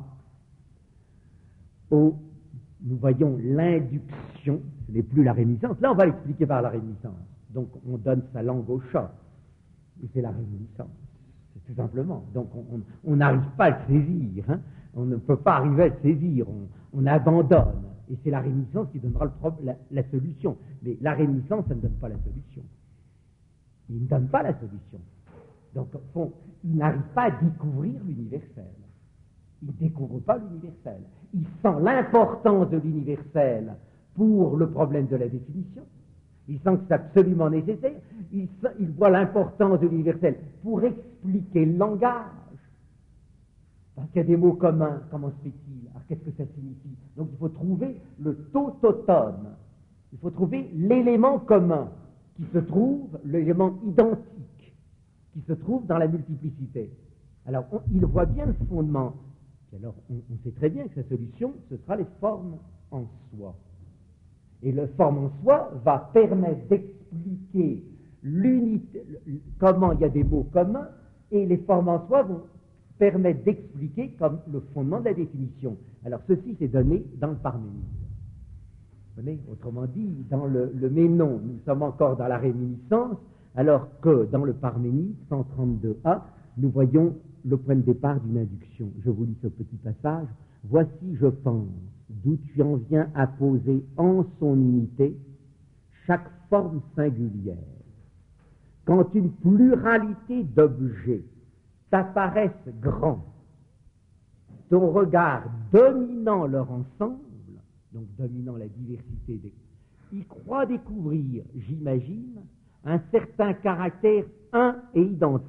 où nous voyons l'induction, ce n'est plus la réminiscence, là on va l'expliquer par la réminiscence, donc on donne sa langue au chat, et c'est la réminiscence, c'est tout simplement, donc on n'arrive pas à le saisir, hein. On ne peut pas arriver à le saisir, on abandonne, et c'est la réminiscence qui donnera la solution, mais la réminiscence, ça ne donne pas la solution, il ne donne pas la solution, donc au fond, il n'arrive pas à découvrir l'universel. Il ne découvre pas l'universel. Il sent l'importance de l'universel pour le problème de la définition. Il sent que c'est absolument nécessaire. Il voit l'importance de l'universel pour expliquer le langage. Parce qu'il y a des mots communs. Comment se fait-il? Alors qu'est-ce que ça signifie? Donc il faut trouver le tautotone. Il faut trouver l'élément commun qui se trouve, l'élément identique qui se trouve dans la multiplicité. Alors, il voit bien le fondement. Et alors, on sait très bien que sa solution, ce sera les formes en soi. Et le forme en soi va permettre d'expliquer l'unité, comment il y a des mots communs, et les formes en soi vont permettre d'expliquer comme le fondement de la définition. Alors, ceci, c'est donné dans le Parménide. Vous voyez, autrement dit, dans le Ménon, nous sommes encore dans la réminiscence, alors que dans le Parménide, 132a, nous voyons le point de départ d'une induction. Je vous lis ce petit passage. Voici, je pense, d'où tu en viens à poser en son unité chaque forme singulière. Quand une pluralité d'objets t'apparaissent grands, ton regard dominant leur ensemble, donc dominant la diversité il croit découvrir, j'imagine, un certain caractère un et identique.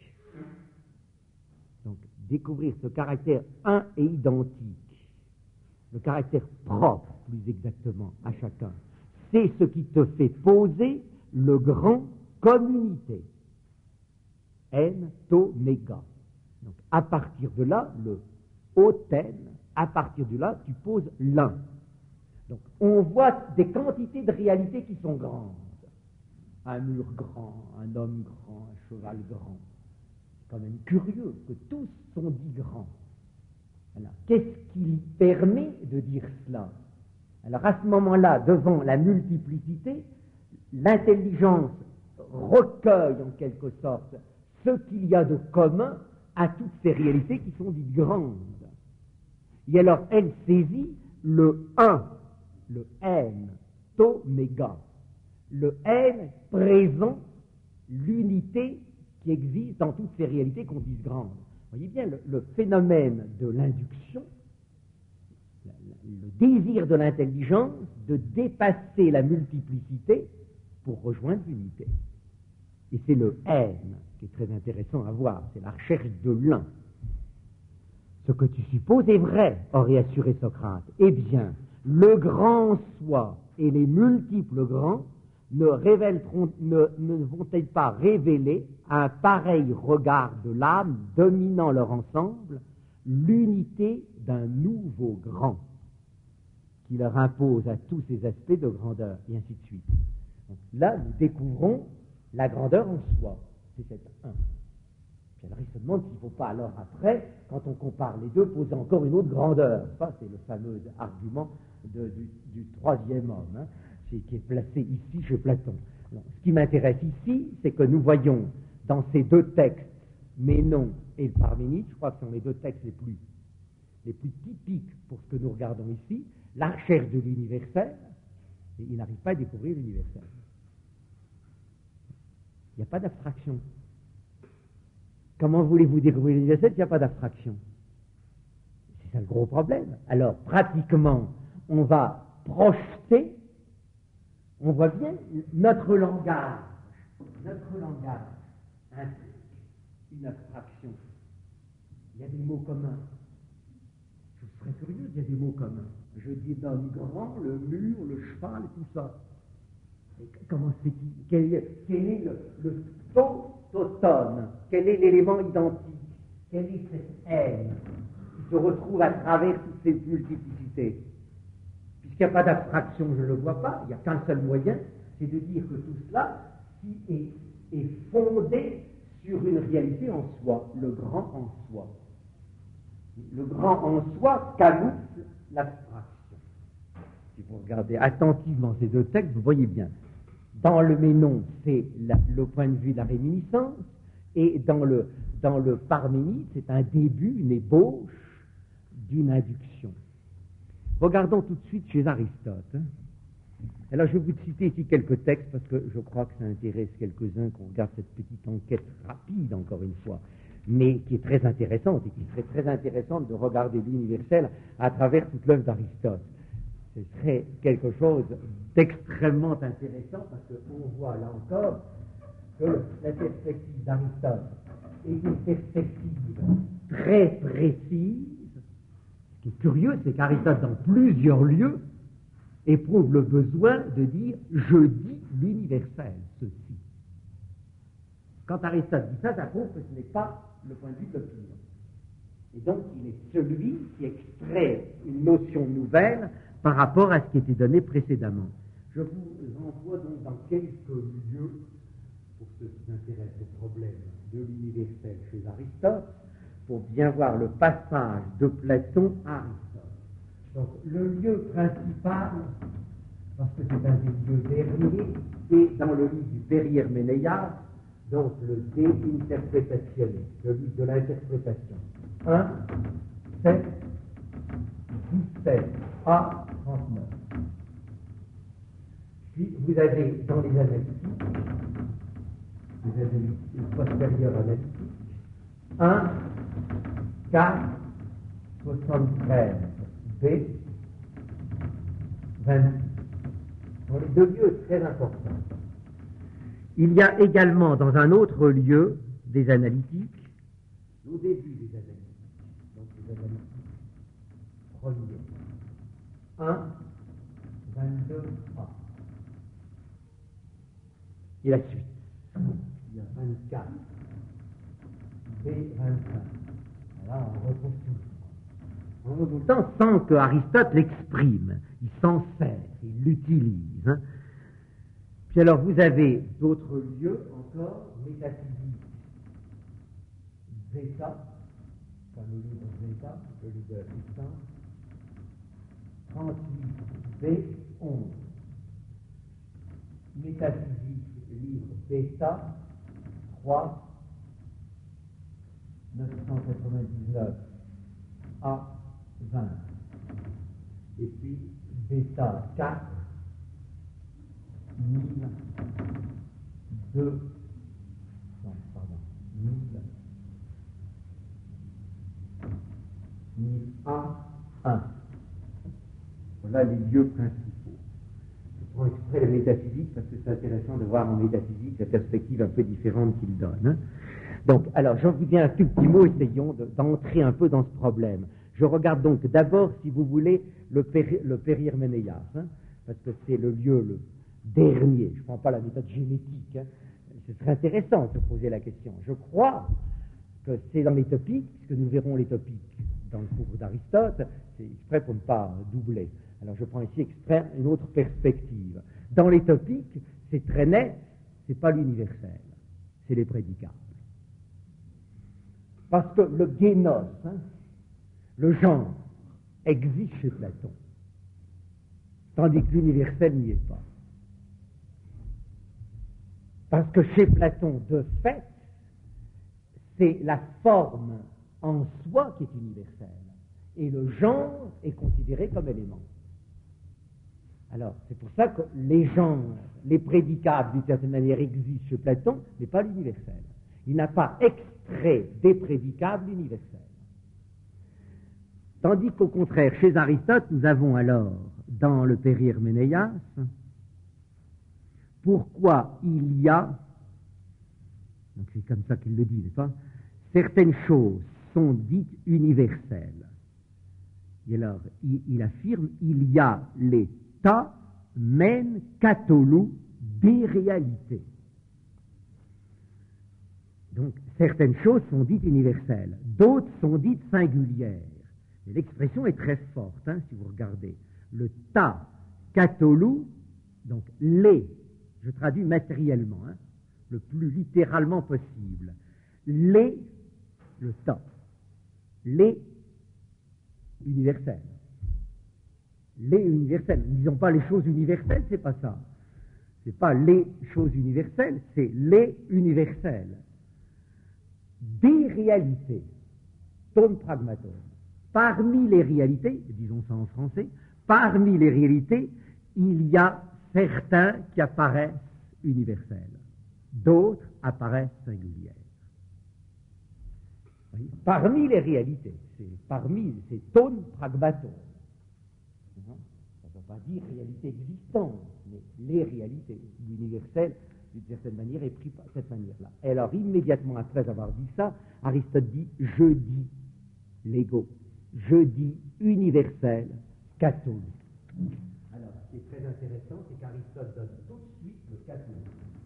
Donc, découvrir ce caractère un et identique, le caractère propre, plus exactement, à chacun, c'est ce qui te fait poser le grand comme unité. N, to, méga. Donc, à partir de là, le hauten, à partir de là, tu poses l'un. Donc, on voit des quantités de réalités qui sont grandes. Un mur grand, un homme grand, un cheval grand. C'est quand même curieux que tous sont dits grands. Alors, qu'est-ce qui permet de dire cela? Alors, à ce moment-là, devant la multiplicité, l'intelligence recueille en quelque sorte ce qu'il y a de commun à toutes ces réalités qui sont dites grandes. Et alors, elle saisit le un, le N, to, méga. Le N présent l'unité qui existe dans toutes ces réalités qu'on dise grandes. Vous voyez bien le phénomène de l'induction, le désir de l'intelligence de dépasser la multiplicité pour rejoindre l'unité. Et c'est le N qui est très intéressant à voir, c'est la recherche de l'un. Ce que tu supposes est vrai, aurait assuré Socrate. Eh bien, le grand soi et les multiples grands ne vont-ils pas révéler un pareil regard de l'âme dominant leur ensemble, l'unité d'un nouveau grand qui leur impose à tous ces aspects de grandeur, et ainsi de suite. Donc, là, nous découvrons la grandeur en soi, c'est cet un. Puis alors il se demande s'il ne faut pas alors après, quand on compare les deux, poser encore une autre grandeur. Ça, c'est le fameux argument du troisième homme, hein, qui est placé ici chez Platon. Alors, ce qui m'intéresse ici, c'est que nous voyons dans ces deux textes, Ménon et le Parménide, je crois que ce sont les deux textes les plus typiques pour ce que nous regardons ici, la recherche de l'universel, et il n'arrive pas à découvrir l'universel. Il n'y a pas d'abstraction. Comment voulez-vous découvrir l'universel s'il n'y a pas d'abstraction? C'est ça le gros problème. Alors, pratiquement, on va projeter, on voit bien notre langage implique une abstraction. Il y a des mots communs. Je serais curieux, il y a des mots communs. Je dis l'homme grand, le mur, le cheval, tout ça. Et comment c'est-il? Quel est le totone? Quel est l'élément identique? Quelle est cette haine qui se retrouve à travers toutes ces multiplicités? Puisqu'il n'y a pas d'abstraction, je ne le vois pas, il n'y a qu'un seul moyen, c'est de dire que tout cela est fondé sur une réalité en soi, le grand en soi. Le grand en soi camoufle l'abstraction. Si vous regardez attentivement ces deux textes, vous voyez bien. Dans le Ménon, c'est le point de vue de la réminiscence, et dans le Parménide, c'est un début, une ébauche d'une induction. Regardons tout de suite chez Aristote. Hein. Alors, je vais vous citer ici quelques textes, parce que je crois que ça intéresse quelques-uns qu'on regarde cette petite enquête rapide, encore une fois, mais qui est très intéressante, et qui serait très intéressante de regarder l'universel à travers toute l'œuvre d'Aristote. Ce serait quelque chose d'extrêmement intéressant, parce qu'on voit là encore que la perspective d'Aristote est une perspective très précise. Ce qui est curieux, c'est qu'Aristote, dans plusieurs lieux, éprouve le besoin de dire « je dis l'universel, ceci ». Quand Aristote dit ça prouve que ce n'est pas le point de vue de l'opinion. Et donc, il est celui qui extrait une notion nouvelle par rapport à ce qui était donné précédemment. Je vous envoie donc dans quelques lieux, pour ceux qui s'intéressent au problème de l'universel chez Aristote, pour bien voir le passage de Platon à Aristote. Donc, le lieu principal, parce que c'est un des lieux derniers, c'est dans le livre du Périherménéas, donc le De Interpretatione, le livre de l'interprétation. 1, 7, 17 à 39. Puis vous avez dans les analytiques, postérieures analytiques, 1, 4, 73, B, 26. Dans les deux lieux très importants. Il y a également dans un autre lieu des analytiques, au début des analytiques, donc les analytiques premiers. 1, 22, A. Et la suite. Il y a 24, B, 25. Là, on retrouve tout. On retrouve tout le temps sans que Aristote l'exprime. Il s'en sert, il l'utilise. Hein. Puis alors, vous avez d'autres lieux encore, métaphysique, Zeta, comme le livre Zeta, le livre de la puissance, 38, B, 11. Métaphysique, livre Beta, 3, 999, A, 20. Et puis, Beta, 4, 1000, 2, non, pardon, 1000 A, 1. Voilà les lieux principaux. Je prends exprès la métaphysique parce que c'est intéressant de voir en métaphysique la perspective un peu différente qu'il donne. Hein. Donc, alors, j'en vous dis un tout petit mot, essayons d'entrer un peu dans ce problème. Je regarde donc d'abord, si vous voulez, le Périherménéas, hein, parce que c'est le lieu le dernier. Je ne prends pas la méthode génétique. Hein. C'est très intéressant de se poser la question. Je crois que c'est dans les topiques, puisque nous verrons les topiques dans le cours d'Aristote, c'est exprès pour ne pas doubler. Alors je prends ici exprès une autre perspective. Dans les topiques, c'est très net, c'est pas l'universel, c'est les prédicables. Parce que le génos, hein, le genre, existe chez Platon, tandis que l'universel n'y est pas. Parce que chez Platon, de fait, c'est la forme en soi qui est universelle, et le genre est considéré comme élément. Alors, c'est pour ça que les genres, les prédicables, d'une certaine manière, existent chez Platon, mais pas l'universel. Il n'a pas extrait des prédicables l'universel. Tandis qu'au contraire, chez Aristote, nous avons alors, dans le Périherménéas, pourquoi il y a, donc c'est comme ça qu'il le dit, n'est-ce pas, certaines choses sont dites universelles. Et alors, il affirme, il y a les ta men katolou des réalités. Donc, certaines choses sont dites universelles, d'autres sont dites singulières. Et l'expression est très forte, hein, si vous regardez. Le ta katolou, donc les, je traduis matériellement, hein, le plus littéralement possible. Les, le ta, les universels. Les universels. Ne disons pas les choses universelles, c'est pas ça. C'est pas les choses universelles, c'est les universels. Des réalités, ton pragmaton. Parmi les réalités, disons ça en français, parmi les réalités, il y a certains qui apparaissent universels, d'autres apparaissent singulières. Oui. Parmi les réalités, c'est ton pragmaton. Ça ne veut pas dire réalité existante, mais les réalités. L'universel, d'une certaine manière, est pris par cette manière-là. Et alors, immédiatement après avoir dit ça, Aristote dit « je dis l'ego ». Je dis universel, catholique. Alors, qui est très intéressant, c'est qu'Aristote donne tout de suite le katou.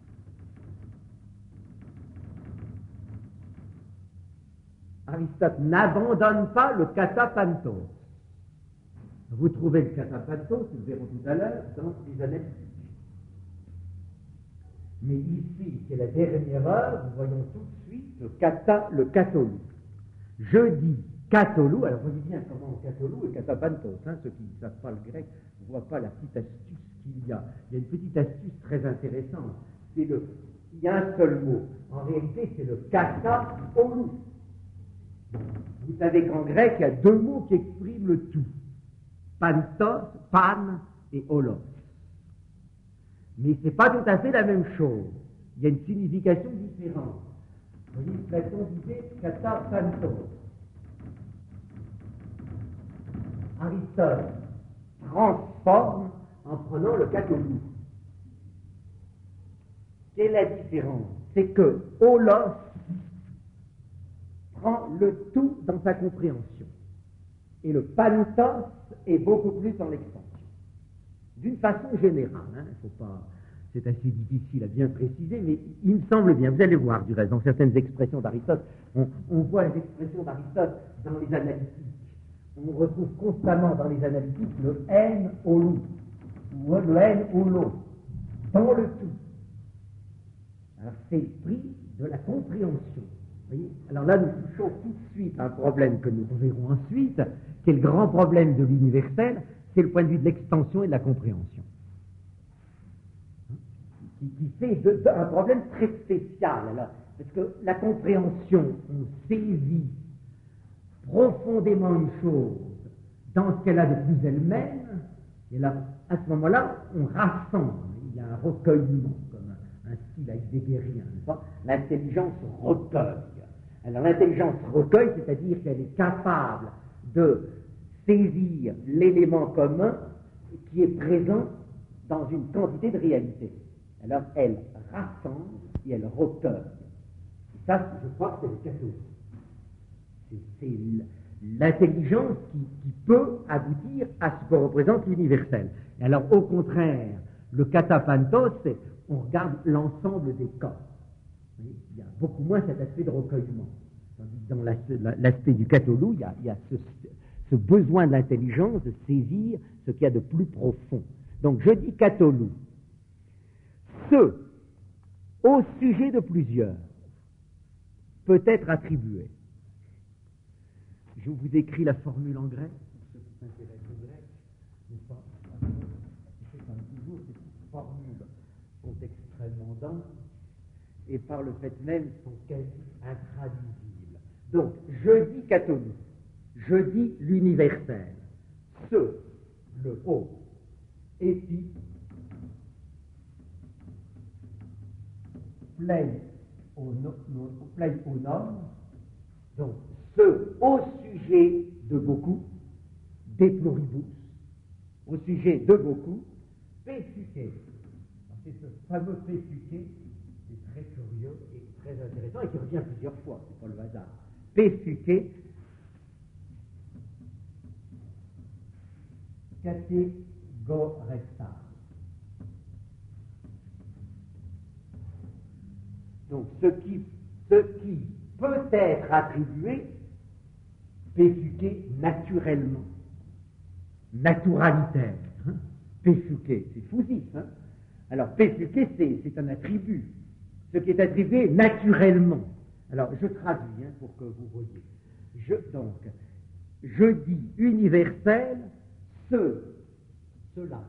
Aristote n'abandonne pas le katapantos. Vous trouvez le katapantos, nous le verrons tout à l'heure, dans les analytiques. Mais ici, c'est la dernière heure, nous voyons tout de suite le katolou. Je dis katolou, alors voyez bien comment katolou et katapantos, ceux qui ne savent pas le grec ne voient pas la petite astuce qu'il y a. Il y a une petite astuce très intéressante. Il y a un seul mot. En réalité, c'est le kataolou. Vous savez qu'en grec, il y a deux mots qui expriment le tout. Pantos, pan et holos. Mais ce n'est pas tout à fait la même chose. Il y a une signification différente. Vous voyez, Platon disait katapantos. Aristote transforme en prenant le katolou. Quelle est la différence? C'est que holos prend le tout dans sa compréhension. Et le pantos est beaucoup plus dans l'extension. D'une façon générale, faut pas, c'est assez difficile à bien préciser, mais il me semble bien, vous allez voir du reste, dans certaines expressions d'Aristote, on voit les expressions d'Aristote dans les analytiques. On retrouve constamment dans les analytiques le n olou, ou le n olo, dans le tout. Alors c'est pris de la compréhension. Voyez, alors là, nous touchons tout de suite à un problème que nous verrons ensuite, qui est le grand problème de l'universel, c'est le point de vue de l'extension et de la compréhension. Qui fait un problème très spécial, alors, parce que la compréhension, on saisit profondément une chose dans ce qu'elle a de plus elle-même, et là, à ce moment-là, on rassemble, il y a un recueillement, comme un style heideggérien, n'est-ce pas? L'intelligence recueille. Alors l'intelligence recueille, c'est-à-dire qu'elle est capable de saisir l'élément commun qui est présent dans une quantité de réalité. Alors elle rassemble et elle recueille. Et ça, je crois que c'est le cadeau. C'est l'intelligence qui peut aboutir à ce que représente l'universel. Et alors au contraire, le katapantos, on regarde l'ensemble des cas. Il y a beaucoup moins cet aspect de recueillement. Dans l'aspect du katolou, il y a ce besoin de l'intelligence de saisir ce qu'il y a de plus profond. Donc je dis katolou. Ce, au sujet de plusieurs, peut être attribué. Je vous écris la formule en grec, pour ceux qui s'intéressent au grec, n'est-ce pas? C'est toujours ces petites formules sont extrêmement denses et par le fait même sont quasi intraduisibles. Donc, je dis katolou, je dis l'universel, ce, le haut, épi, plei onom, donc ce au sujet de beaucoup, de pluribus, au sujet de beaucoup, pessuché. C'est ce fameux pessuché, c'est très curieux et très intéressant et qui revient plusieurs fois, c'est pas le hasard. Pessuché, catégorestas. Donc ce qui peut être attribué, pessuché naturellement, naturalitaire. Pessuché, c'est fousif. Alors pessuché, c'est un attribut. Ce qui est attribué naturellement. Alors je traduis pour que vous voyez. Je dis universel, cela,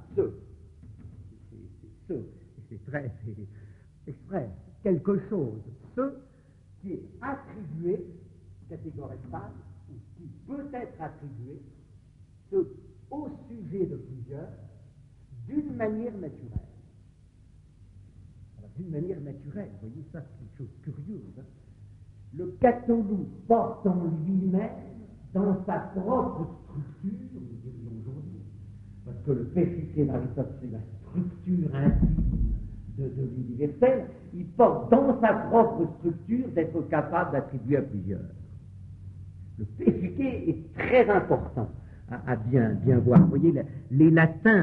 c'est très exprès, quelque chose, ce qui est attribué, catégorestal, ou qui peut être attribué, ce au sujet de plusieurs, d'une manière naturelle. Alors, d'une manière naturelle, vous voyez, ça c'est une chose curieuse. Le katolou porte en lui-même, dans sa propre structure, nous dirions aujourd'hui, parce que le pessuché d'Aristote, c'est la structure intime de l'universel, il porte dans sa propre structure d'être capable d'attribuer à plusieurs. Le pessuché est très important à bien voir. Vous voyez, les latins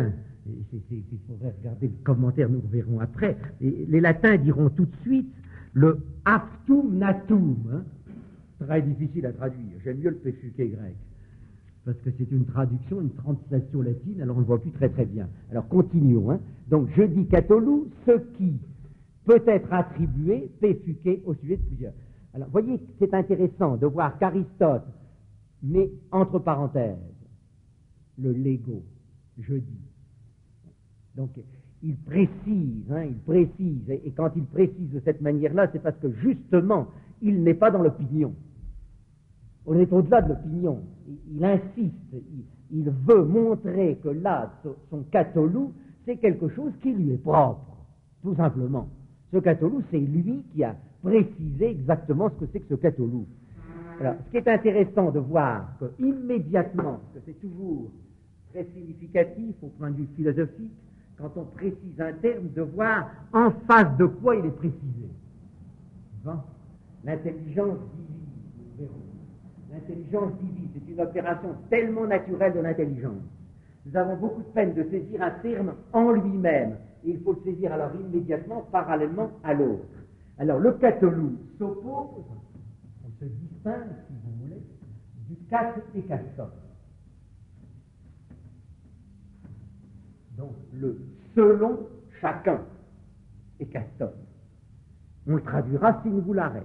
Il faudrait regarder le commentaire, nous le verrons après. Et les latins diront tout de suite le aptum natum. Hein, très difficile à traduire. J'aime mieux le péfuqué grec. Parce que c'est une traduction, une translation latine, alors on ne voit plus très très bien. Alors continuons. Hein. Donc je dis katolou, ce qui peut être attribué, péfuqué, au sujet de plusieurs. Alors voyez, c'est intéressant de voir qu'Aristote met entre parenthèses le lego, je dis. Donc il précise, et quand il précise de cette manière-là, c'est parce que justement, il n'est pas dans l'opinion. On est au-delà de l'opinion. Il insiste, il veut montrer que là, son katolou, c'est quelque chose qui lui est propre, tout simplement. Ce katolou, c'est lui qui a précisé exactement ce que c'est que ce katolou. Alors, ce qui est intéressant de voir que immédiatement, que c'est toujours très significatif au point de vue philosophique, quand on précise un terme, de voir en face de quoi il est précisé. Bon. L'intelligence divine, nous verrons. L'intelligence divine, c'est une opération tellement naturelle de l'intelligence. Nous avons beaucoup de peine de saisir un terme en lui-même, et il faut le saisir alors immédiatement, parallèlement à l'autre. Alors, le katolou s'oppose, on se distingue, si vous voulez, du katékaston. Donc, le selon chacun est kaston. On le traduira singularé.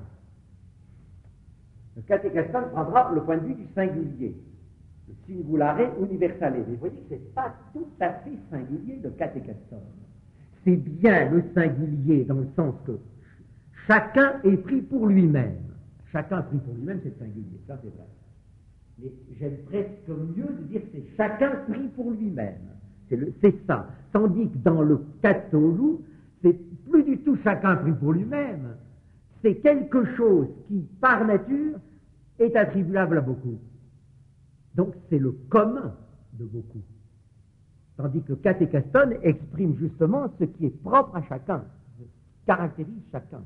Le katékaston prendra le point de vue du singulier, le singularé universale. Mais vous voyez que ce n'est pas tout à fait singulier le katékaston. C'est bien le singulier dans le sens que chacun est pris pour lui-même. Chacun pris pour lui-même, c'est singulier, ça c'est vrai. Mais j'aime presque mieux de dire que c'est chacun pris pour lui-même. C'est ça. Tandis que dans le katolou, c'est plus du tout chacun pris pour lui-même. C'est quelque chose qui, par nature, est attribuable à beaucoup. Donc c'est le commun de beaucoup. Tandis que katékaston exprime justement ce qui est propre à chacun, caractérise chacun.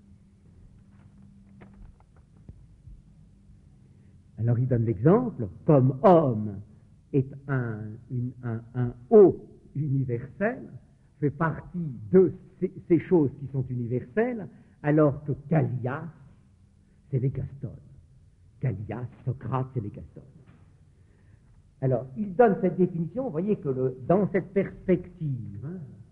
Alors il donne l'exemple, comme homme est un haut universel, fait partie de ces choses qui sont universelles, alors que Callias, c'est les Gastones. Callias, Socrate, c'est les Gastones. Alors, il donne cette définition, vous voyez que dans cette perspective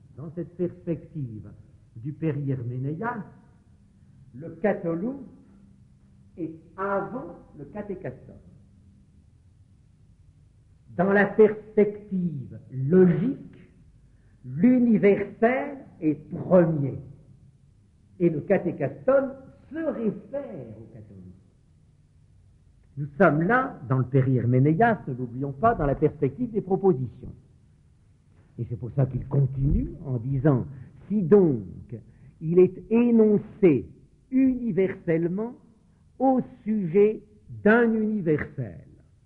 du périherménéia, le katolou est avant le katékaston. Dans la perspective logique, l'universel est premier. Et le katékaston se réfère au katolou. Nous sommes là, dans le périherménéia, ne l'oublions pas, dans la perspective des propositions. Et c'est pour ça qu'il continue en disant, si donc il est énoncé universellement au sujet d'un universel.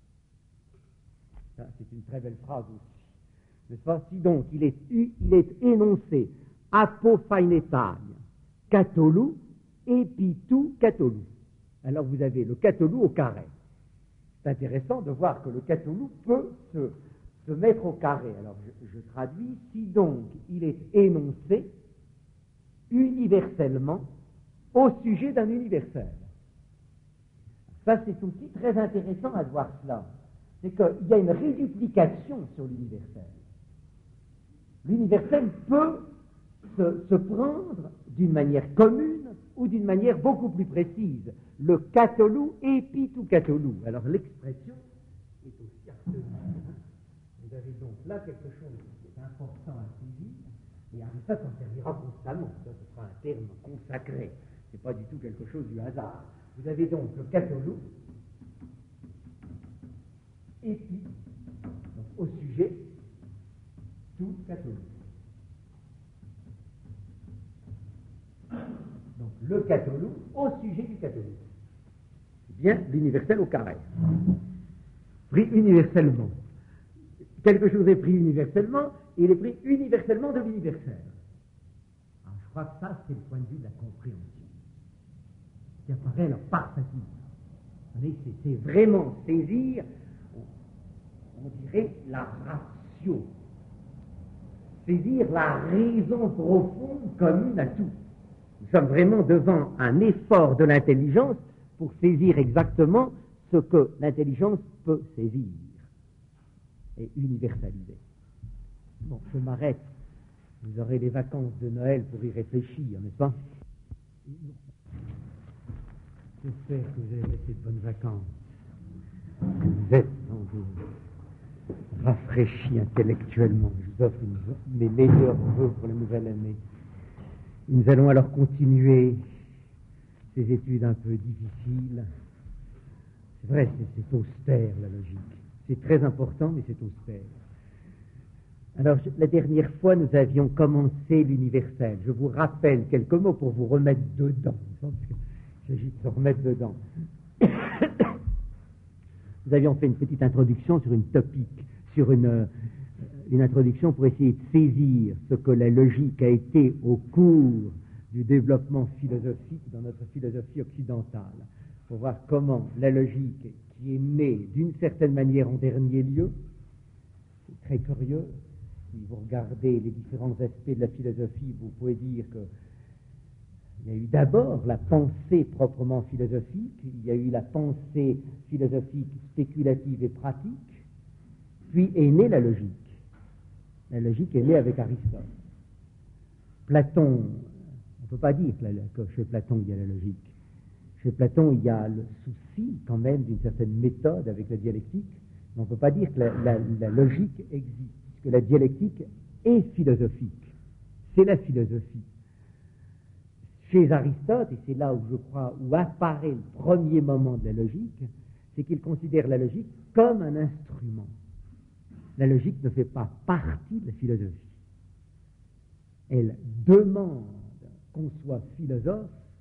Ça, c'est une très belle phrase aussi. N'est-ce pas? Si donc il est énoncé apophainetaï, katolou, epitou, katolou. Alors vous avez le katolou au carré. C'est intéressant de voir que le katolou peut se mettre au carré. Alors je traduis, si donc il est énoncé universellement au sujet d'un universel. Ça c'est aussi très intéressant à voir cela. C'est qu'il y a une réduplication sur l'universel. L'universel peut se prendre d'une manière commune ou d'une manière beaucoup plus précise. Le katolou, epitou katolou. Alors l'expression est aussi absolue. Vous avez donc là quelque chose qui est important à saisir, et Aristote s'en servira constamment. Ça, ce sera un terme consacré. Ce n'est pas du tout quelque chose du hasard. Vous avez donc le katolou, epi, donc au sujet, tout katolou. Donc le katolou au sujet du katolou. C'est bien l'universel au carré. Pris universellement. Quelque chose est pris universellement, et il est pris universellement de l'universel. Alors je crois que ça, c'est le point de vue de la compréhension, qui apparaît alors parfaitement. C'est vraiment saisir, on dirait, la ratio saisir la raison profonde commune à tout. Nous sommes vraiment devant un effort de l'intelligence pour saisir exactement ce que l'intelligence peut saisir et universaliser. Bon, je m'arrête. Vous aurez les vacances de Noël pour y réfléchir, n'est-ce pas? J'espère que vous avez passé de bonnes vacances. Vous êtes sans doute rafraîchis intellectuellement. Je vous offre mes meilleurs vœux pour la nouvelle année. Nous allons alors continuer ces études un peu difficiles. C'est vrai, c'est austère la logique. C'est très important, mais c'est austère. Alors, la dernière fois, nous avions commencé l'universel. Je vous rappelle quelques mots pour vous remettre dedans, parce qu'il s'agit de se remettre dedans. Nous avions fait une petite introduction sur une topique, sur une introduction pour essayer de saisir ce que la logique a été au cours du développement philosophique dans notre philosophie occidentale, pour voir comment la logique, qui est née d'une certaine manière en dernier lieu, c'est très curieux. Si vous regardez les différents aspects de la philosophie, vous pouvez dire qu'il y a eu d'abord la pensée proprement philosophique, il y a eu la pensée philosophique spéculative et pratique, puis est née la logique. La logique est née avec Aristote. Platon, on ne peut pas dire que chez Platon il y a la logique. Chez Platon il y a le souci quand même d'une certaine méthode avec la dialectique, mais on ne peut pas dire que la logique existe. Que la dialectique est philosophique. C'est la philosophie. Chez Aristote, et c'est là où je crois, où apparaît le premier moment de la logique, c'est qu'il considère la logique comme un instrument. La logique ne fait pas partie de la philosophie. Elle demande qu'on soit philosophe